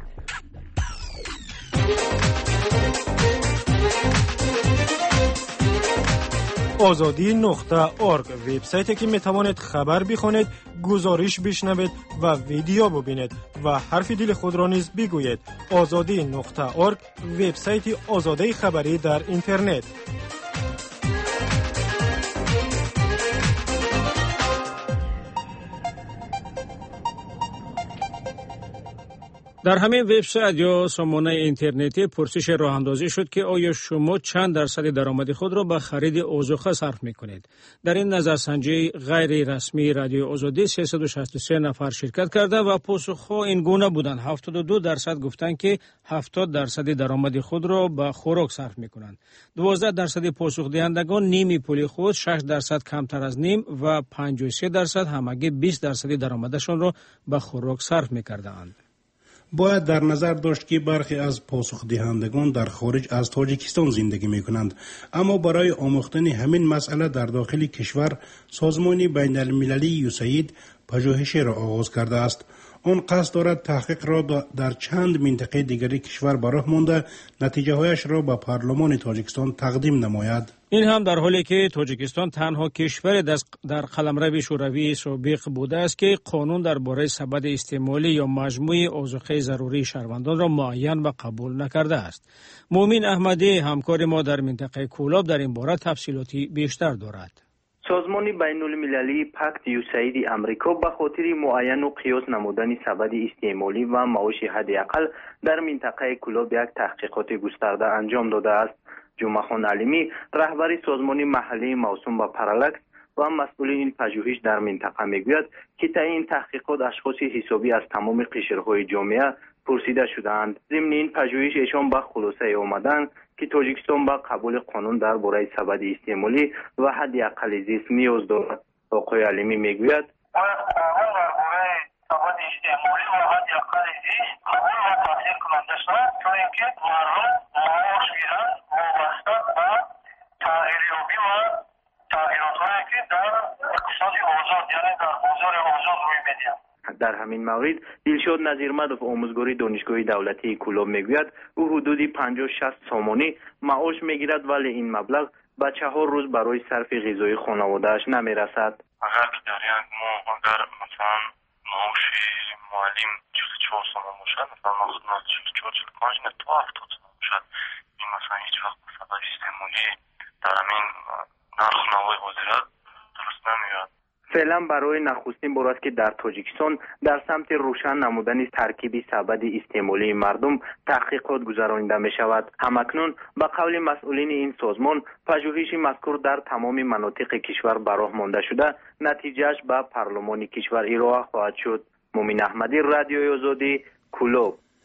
azadi.org وبسایتی که میتوانید خبر بخونید، گزارش بشنوید و ویدیو ببینید و حرف دل خود را نیز بگویید. azadi.org وبسایت آزادی خبری در اینترنت. در همین وبسایت یا سامانه اینترنتی پرسش راه اندازی شد که آیا شما چند درصد درآمد خود را به خرید آذوقه صرف می‌کنید. در این نظرسنجی غیر رسمی رادیو آزادی 363 نفر شرکت کرده و پاسخ‌ها این گونه بودند. 72% گفتند که 70% درآمد خود را به خوراک صرف می‌کنند. 12% پاسخ دهندگان نیم پول خود، 6% کمتر از نیم و 53% همگی 20% درآمدشان را به خوراک صرف می‌کردند. باید در نظر داشت که برخی از پاسخ دهندگان در خارج از تاجیکستان زندگی می کنند، اما برای آموختن همین مسئله در داخل کشور سازمان بین المللی یوسید پژوهش را آغاز کرده است. آن قصد دارد تحقیق را در چند منطقه دیگری کشور به راه مانده نتیجه هایش را به پارلمان تاجیکستان تقدیم نماید. این هم در حالی که تاجیکستان تنها کشور در قلمرو شوروی سابق بوده است که قانون درباره سبد استعمالی یا مجموعه آذوقه ضروری شهروندان را معین و قبول نکرده است. مومن احمدی همکار ما در منطقه کولاب در این باره تفصیلاتی بیشتر دارد. سازمان بین المللی پاکت یوسید امریکا به خاطر معین و قیاس نمودن سبد استعمالی و معاش حداقل در منطقه کولاب یک تحقیقات گسترده انجام داده است. جمعه خان علیمی، رهبر سازمان محلی موسوم به پارالکس و مسئول این پژوهش در منطقه میگوید که طی این تحقیقات اشخاص حسابی از تمام قشرهای جامعه پرسیده شدند. ضمن این پژوهش ایشان به خلاصه آمدند که تاجیکستان به قبول قانون درباره سبد استعمالی و حداقل زیست نیاز دارد. آقای علیمی میگوید قانون درباره سبد استعمالی و حداقل زیست قبول و تصدیق کننده شود تا اینکه مردم معاش گیرند وابسته به تغییریابی و تغییرات‌هایی که در اقتصاد آزاد یعنی در بازار آزاد روی می‌دهد. در همین مورد دلشاد نظیرمدوف آموزگار دانشگاه دولتی کولاب میگوید او حدود 50-60 سامانی معاش میگیرد ولی این مبلغ به 4 روز برای صرف غذای خانواده‌اش نمیرسد. اگر که در یک ماه اگر مثلا معاش معلم 44 سوم باشد، مثلا مخصوصا 44-45 نه تا 70 سوم باشد، این مثلا هیچ وقت سبد استعمالی در همین نرخ نوای حاضرت درست نمیاد. فعلا برای نخستین بار است که در تاجیکستان در سمت روشن نمودن ترکیب سبد استعمالی مردم تحقیقات گذرانیده می شود. همکنون به قول مسئولین این سازمان پژوهش مذکور در تمام مناطق کشور به راه مانده شده، نتیجهش به پارلمان کشور ارائه خواهد شد. مومن احمدی، رادیوی آزادی، کولاب.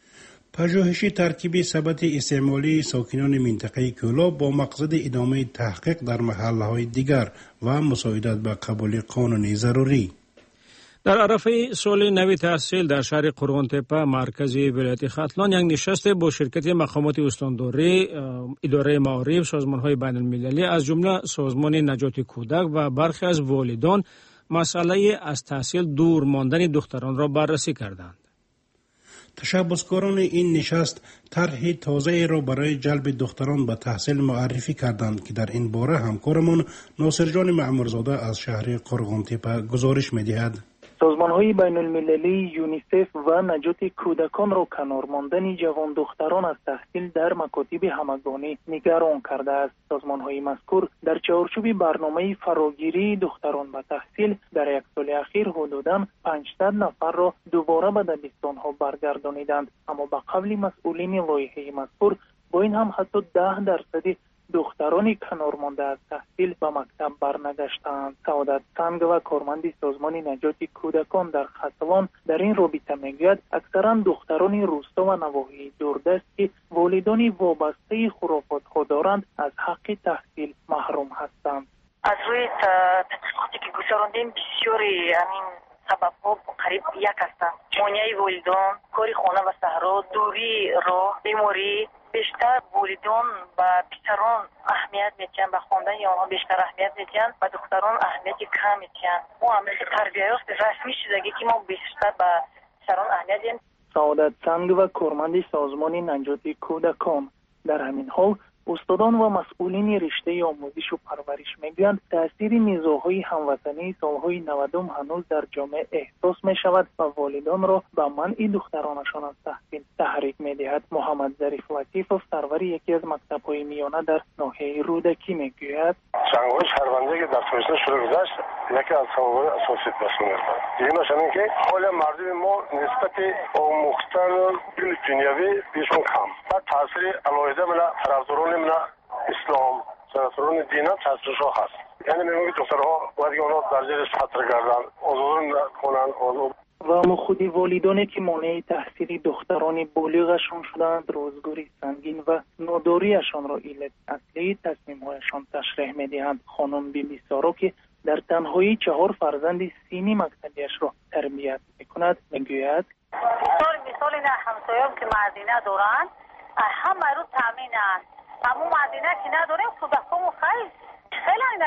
پژوهشی ترکیبی ثبت استعمالی ساکنان منطقه کولا با مقصد ادامه تحقیق در محله‌های دیگر و مساعدت به قبول قانونی ضروری. در عرفه سال نو تحصیل در شهر قرغان تپه مرکزی ولایت ختلان یک نشست با شرکت مقامات استانداری، اداره معارف، سازمان‌های بین‌المللی از جمله سازمان نجات کودک و برخی از والدان مسئله از تحصیل دور ماندن دختران را بررسی کردند. تشبسکاران این نشست طرح تازه را برای جلب دختران به تحصیل معرفی کردند که در این باره همکارمان ناصر جان معمرزاده از شهر قرغان تپه گزارش می‌دهد. سازمان‌های بین‌المللی یونیسف و نجات کودکان را کنار ماندن جوان دختران از تحصیل در مکاتب همگانی نگران کرده است. سازمان‌های مذکور در چارچوب برنامه فراگیری دختران به تحصیل در یک سال اخیر حدوداً 500 نفر را دوباره به دبستان‌ها برگردانیدند، اما به قول مسئولین لایحه مذکور با این هم حتی 10% دخترانی کنار مانده از تحصیل به مکتب برنگشتند. سعادت سنگ و کارمند سازمان نجات کودکان در ختلان در این رابطه میگوید اکثرا دختران روستا و نواحی دوردست که والدانی وابسته خرافات‌ها دارند از حق تحصیل محروم هستند. از روی تحقیقاتی که گذراندیم بسیاری همین سبب‌ها قریب یک هستند. مانع والدان، کاری خانه و صحرا، دوری راه، بیماری. بیشتر والدان و پسران اهمیت میتن به خواندن یا آنها بیشتر اهمیت میتن و دختران اهمیت کم میتن. ما عمل تربیت رسمی شدگی که ما بیشتر به پسران اهمیت میدیم. سعادت سنگ و کارمند سازمان نجات کودکان در همین حال استادان و مسئولین رشته آموزش و پرورش میگویند تاثیر نزاع‌های هموطنی سالهای 90 هنوز در جامعه احساس میشود و والدان را به منع دخترانشان از تحصیل تحریک میدهد. محمد ظریف لطیفов سرور یکی از مکتب‌های میانه در ناحیه رودکی میگوید جنگ‌های شهروندی که در تاریخ شروع گذشت یکی از سبب‌های اساسی مسئول است. دیگه نشانه که حال مردم ما نسبت آموختن علم دنیوی بیشون کم. بعد تاثیر علایده من طرفداران من اسلام طرفداران دین هم تاثیرش هست. یعنی میگم که دخترها باید اونا در جای خطر گردن آزاد کنن و اما خودی والدانی که مانع تحصیل دختران بالغشان شدند روزگاری سنگین و ناداریشان را علت اصلی تصمیم‌هایشان تشریح می‌دهند. خانم بیبی سارا که در تنهایی 4 فرزند سینی مکتبیش را تربیت می‌کند میگوید مثال نه همسایه‌ام که مدینه دارند همه رو تامینن، اما مدینه که نداریم کودکامو خیلی این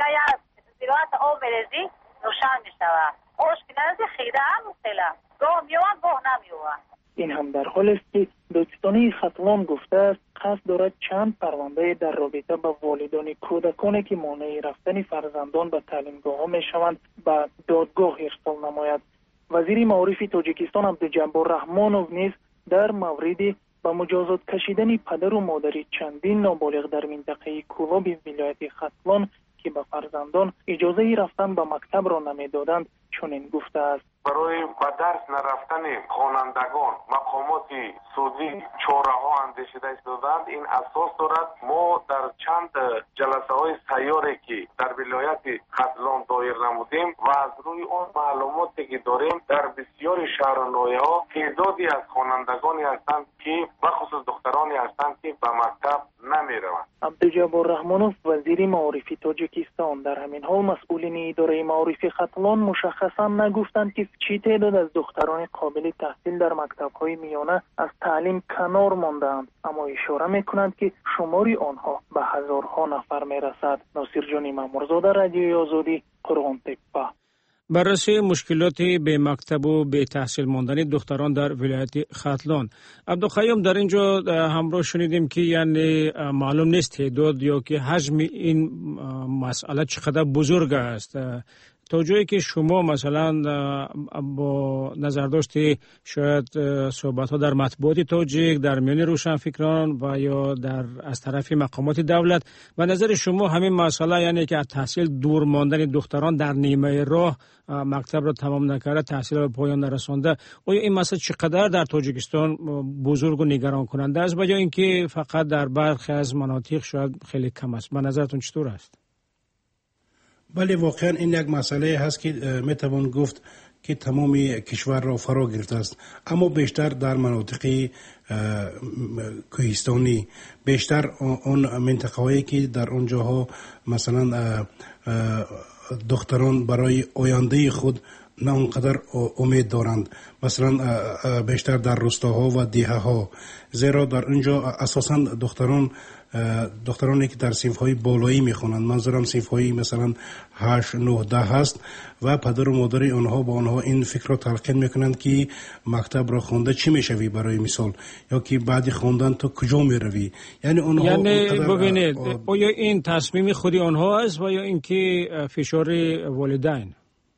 زراعت آب می‌ریزی روشن می‌شود. آش که نرزی خیره هم خیلی گاه میوان گاه نمیوان. این هم در حال است که دادستانی ختلان گفته است قصد دارد چند پرونده در رابطه با والدان کودکانی که مانع رفتن فرزندان به تعلیمگاه‌ها میشوند به دادگاه ارسال نماید. وزیر معارف تاجیکستان عبدالجبار رحمانوف نیز در مورد با مجازات کشیدن پدر و مادر چندین نابالغ در منطقه کولاب ولایت ختلان که به فرزندان اجازه رفتن به مکتب را نمیدادند چنین گفته است برای به درس نرفتن خوانندگان مقامات سودی چاره‌ها اندیشیده شدند. این اساس دارد ما در چند جلسه های سیاره که در ولایت ختلان دایر نمودیم و از روی اون معلوماتی که داریم در بسیاری شهر و ناحیه‌ها تعدادی از خوانندگانی هستند که بخصوص دخترانی هستند که به مکتب نمیروند. عبدالجبار رحمانوف وزیر معارف تاجیکستان در همین حال مسئولین اداره معارف ختلان مشخصا نگفتند که چی تعداد از دختران قابل تحصیل در مکتب‌های میانه از تعلیم کنار ماندند، اما اشاره می‌کنند که شماری آنها به هزارها نفر می‌رسد. ناصر جان معمرزاده، رادیوی آزادی، قرغان تپه. بررسی مشکلات به مکتب و به تحصیل ماندن دختران در ولایت ختلان. عبدالخیام در اینجا همراه شنیدیم که یعنی معلوم نیست تعداد یا که حجم این مسئله چقدر بزرگ است. تا جایی که شما مثلا با نظرداشت شاید صحبت ها در مطبوعات تاجیک در میان روشنفکران و یا از طرف مقامات دولت و نظر شما همین مسئله یعنی که از تحصیل دور ماندن دختران در نیمه راه مکتب را تمام نکرده تحصیل را به پایان نرسانده، آیا این مسئله چقدر در تاجیکستان بزرگ و نگران کننده است و یا اینکه فقط در برخی از مناطق شاید خیلی کم است؟ به نظرتون چطور است؟ بله واقعا این یک مسئله هست که میتوان گفت که تمام کشور را فرا گرفته است، اما بیشتر در مناطق کوهستانی، بیشتر اون منطقه هایی که در اونجاها مثلا دختران برای آینده خود نه اونقدر امید دارند، مثلا بیشتر در روستاها و دیه ها، زیرا در اونجا اساسا دخترانی که در صنف های بالایی میخوانند، منظورم صنف های مثلا 8 9 10 هست و پدر و مادر آنها با آنها این فکر را تلقین میکنند که مکتب را خونده چی میشوی برای مثال، یا که بعد خواندن تو کجا میروی. یعنی اونها ببینید آیا این تصمیم خودی آنها است و یا اینکه فشار والدین؟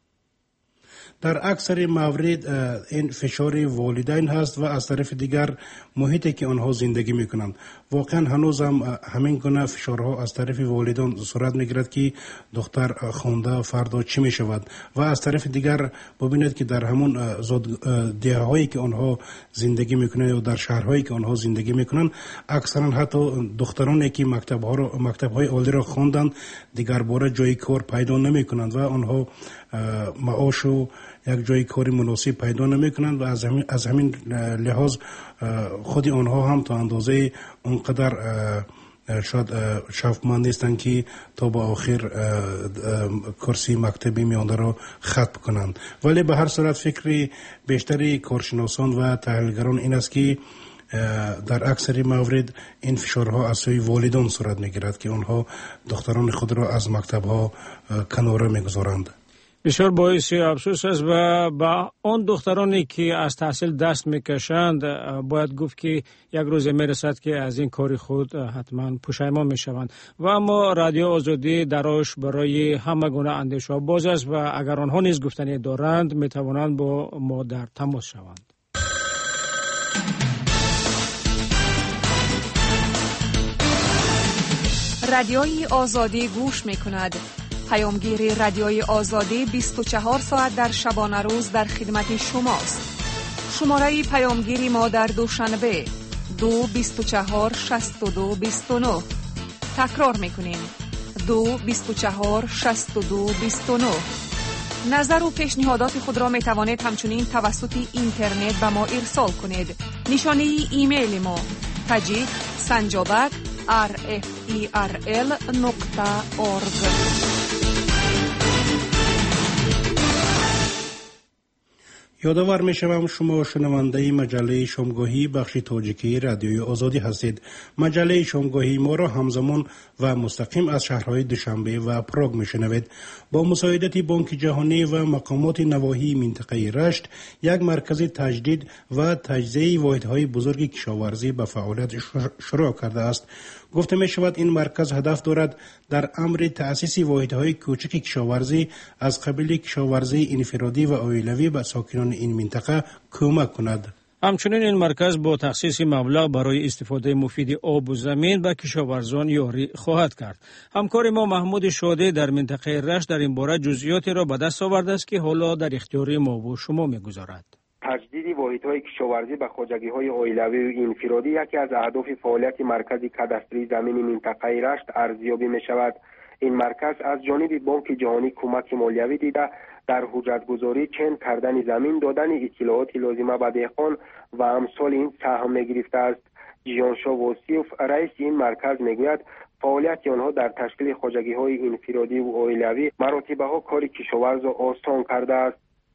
در اکثر موارد این فشار والدین هست و از طرف دیگر محیطی که آنها زندگی میکنند. واقعا هنوز هم همین گونه فشارها از طرف والدین صورت میگیرد که دختر خونده فردا چی میشود، و از طرف دیگر ببینید که در همون دیههایی که آنها زندگی میکنند یا در شهرهایی که آنها زندگی میکنند، اکثرا حتی دخترانی که مکتب‌های عالی را خواندند دیگر باره جای کار پیدا نمیکنند و آنها معاش و یک جای کاری مناسب پیدا نمیکنند و از همین لحاظ خود آنها هم تا اندازه اونقدر شاید شوقمند نیستند که تا به آخر کرسی مکتبی میانده را ختم کنند. ولی به هر صورت فکر بیشتری کارشناسان و تحلیلگران این است که در اکثر موارد این فشارها از سوی والدان صورت میگیرد که آنها دختران خود را از مکتبها کناره میگذارند. بسیار باعث افسوس است و با آن دخترانی که از تحصیل دست میکشند باید گفت که یک روز میرسد که از این کار خود حتما پشیمان میشوند. و اما رادیو آزادی دراش برای همه گونه اندیشه باز است و اگر آنها نیز گفتنی دارند میتوانند با ما در تماس شوند. رادیوی آزادی گوش میکند. پیامگیر رادیوی آزادی 24 ساعت در شبانه روز در خدمت شماست. شماره پیامگیری ما در دوشنبه 224 62 29. تکرار میکنیم 224 62 29. نظر و پیشنهادات خود را می توانید همچنین توسط اینترنت به ما ارسال کنید. نشانه ایمیل ما tajik@rferl.org. یادآور میشوم شما شنونده مجله شامگاهی بخش تاجیکی رادیوی آزادی هستید. مجله شامگاهی ما را همزمان و مستقیم از شهرهای دوشنبه و پراگ میشنوید. با مساعدت بانک جهانی و مقامات نواحی منطقه رشت یک مرکز تجدید و تجزیه واحدهای بزرگ کشاورزی به فعالیت شروع کرده است. گفته می شود این مرکز هدف دارد در امر تأسیس واحدهای کوچک کشاورزی از قبیل کشاورزی انفرادی و عائلوی به ساکنان این منطقه کمک کند. همچنین این مرکز با تخصیص مبلغ برای استفاده مفید آب و زمین به کشاورزان یاری خواهد کرد. همکار ما محمود شاده در منطقه رشت در این باره جزئیاتی را به دست آورده است که حالا در اختیار ما و شما می‌گذارد. تجدید واحدهای کشاورزی به خواجگی‌های عائلوی و انفرادی یکی از اهداف فعالیت مرکز کادستری زمین منطقه رشت ارزیابی می‌شود. این مرکز از جانب بانک جهانی کمک مالیوی دیده در حجتگذاری چند کردن زمین، دادن اطلاعات لازمه به دهقان و امثال این سهم می‌گرفته است. جیانشاه واسیف رئیس این مرکز میگوید فعالیت آنها در تشکیل خواجگی‌های انفرادی و عائلوی مراتبه‌ها کار کشاورز را آسان کرده است.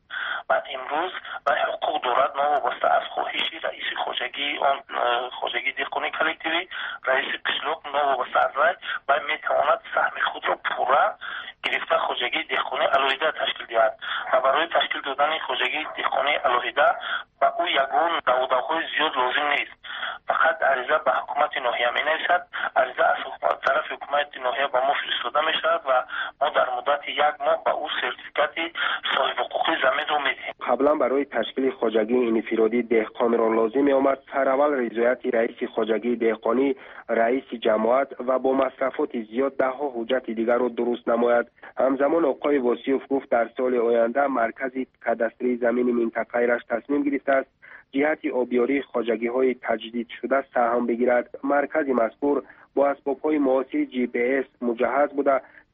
و امروز و حقوق دولت نوابسته از خواهش رئیس خواجگی آن خواجگی دهقانی کلکتیوی رئیس قشلاق نوابسته از رای و میتواند سهم خود را پورا گرفته خواجگی دهقانی علاهده تشکیل دهد و برای تشکیل دادن خواجگی دهقانی علاهده و او یگان دغدغه‌های زیاد لازم نیست. فقط عریضه به حکومت ناحیه می‌نویسد، عریضه از طرف حکومت ناحیه به ما فرستاده می‌شود و ما در مدت یک ماه به او سرتیفیکات صاحب حقوق زمین را می‌دهیم. قبلا برای تشکیل خواجگی انفرادی دهقان را لازم آمد سراول رضایت رئیس خواجگی دهقانی، رئیس جماعت و با مصرفات زیاد ده‌ها حجت دیگر را درست نماید. همزمان آقای واسیف گفت در سال آینده مرکز کادستری زمین منطقه رشت تصمیم گرفته است جهت آبیاری خواجگی‌های تجدید شده سهم بگیرد. مرکز مذکور با اسباب‌های معاصر GPS مجهز بوده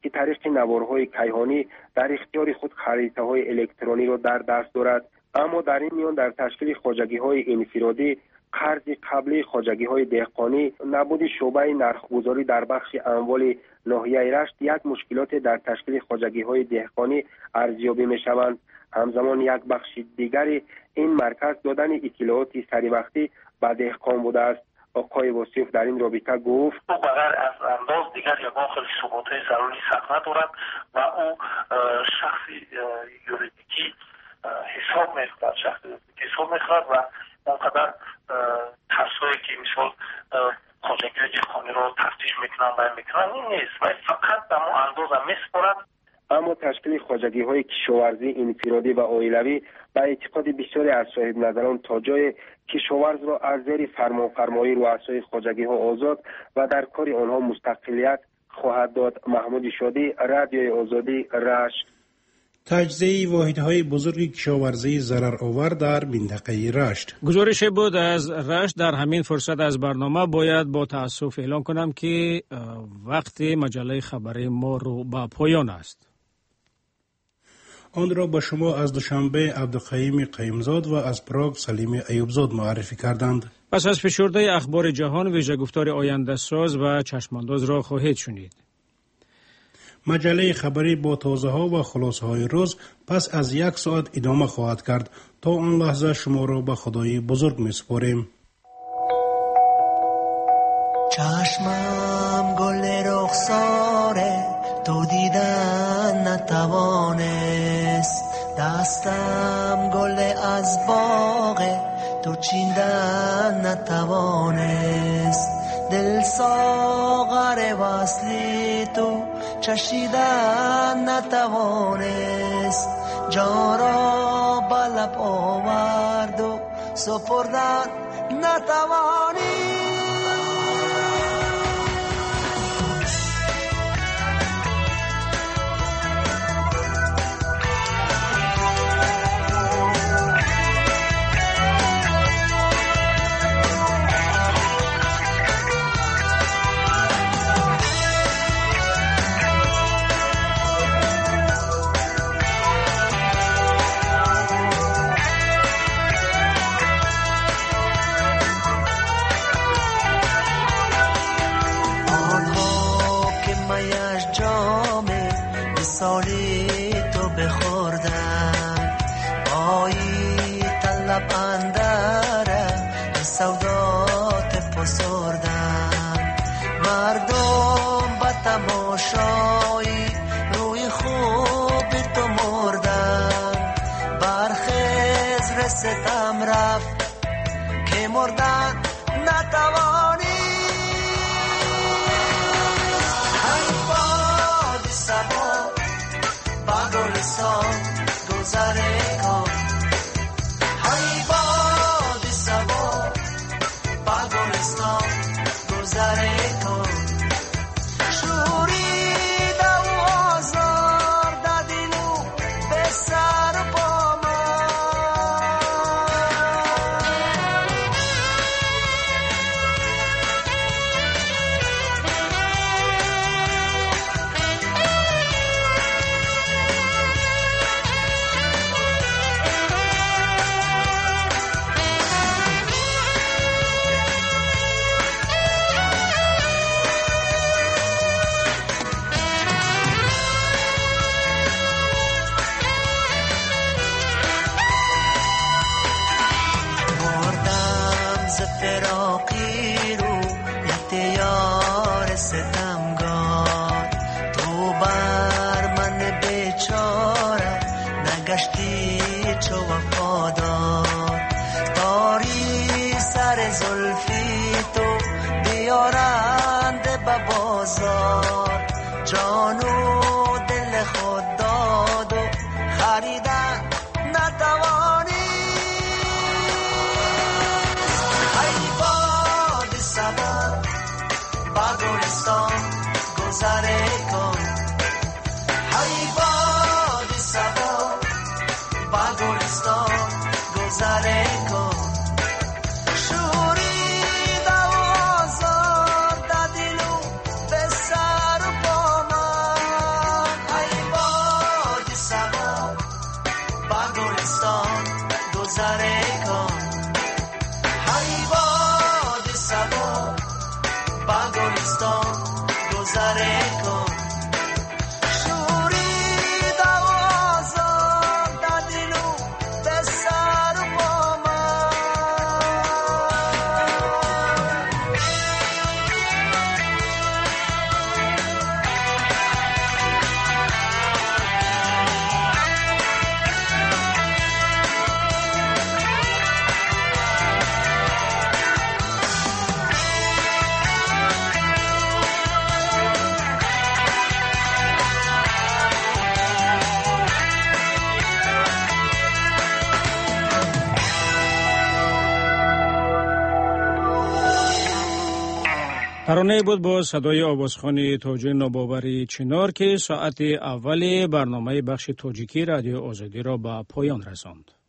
که طریق نوارهای کیهانی در اختیار خود خریطه‌های الکترونی را در دست دارد. اما در این میان در تشکیل خواجگی‌های انفرادی، قرض قبلی خواجگی‌های دهقانی، نبود شعبه نرخ‌گذاری در بخش اموال ناحیه رشت یک مشکلات در تشکیل خواجگی‌های دهقانی ارزیابی می‌شوند. همزمان یک بخش دیگری این مرکز دادن اطلاعات سریوقتی به دهقان بوده است. آقای واسیف در این رابطه گفت بغیر از انداز دیگر یگان خیلی ثبوت‌های ضروری سخت ندارد و او شخصی یوریدیکی حساب می‌خورد، و اونقدر ترسایی که مثال خواجگی دهقانی رو تفتیش میکنن و این نیست و فقط در اون اندازه میسپرد. اما تشکیل خواجگی‌های کشاورزی انفرادی و عائلوی به اعتقاد بسیاری از صاحب نظران تا جای کشاورز را از زیر فرمانفرمایی رؤسای خواجگی‌ها آزاد و در کار آنها مستقلیت خواهد داد. محمود شادی، رادیوی آزادی، رشت. تجزیه واحدهای بزرگ کشاورزی ضررآور در منطقه رشت. گزارش بود از رشت. در همین فرصت از برنامه باید با تأسف اعلام کنم که وقت مجله خبری ما رو به پایان است. آن را به شما از دوشنبه عبدالقیوم قیمزاد و از پراگ سلیم ایوبزاد معرفی کردند. پس از فشرده اخبار جهان ویژه گفتار آینده ساز و چشمانداز را خواهید شنید. مجله خبری با تازه ها و خلاصه های روز پس از 1 ساعت ادامه خواهد کرد. تا آن لحظه شما را به خدای بزرگ می سپاریم. چشمم گل رخساره تو دیدن نتوانست، دستم گل از باغ تو چیندن نتوانست، دل ساغر وصلی تو چشیدن نتوانست، جان را به لب آورد و سپردن نتوانست. ستم رفت که مردن نتوانی، ای باد صبا با گلستان گذره کن، ای باد صبا با گلستان گذره کن، شوری دو آزار دادیلو به سر پا جانو دل خود داد و خریدن نتوانی، ای باد صبا با گلستان گذره کن، ای باد صبا با گلستان گذره کن، شوری ترانه بود با صدای آوازخوان تاج ناباوری چنار که ساعت اول برنامه بخش تاجیکی رادیو آزادی را به پایان رساند.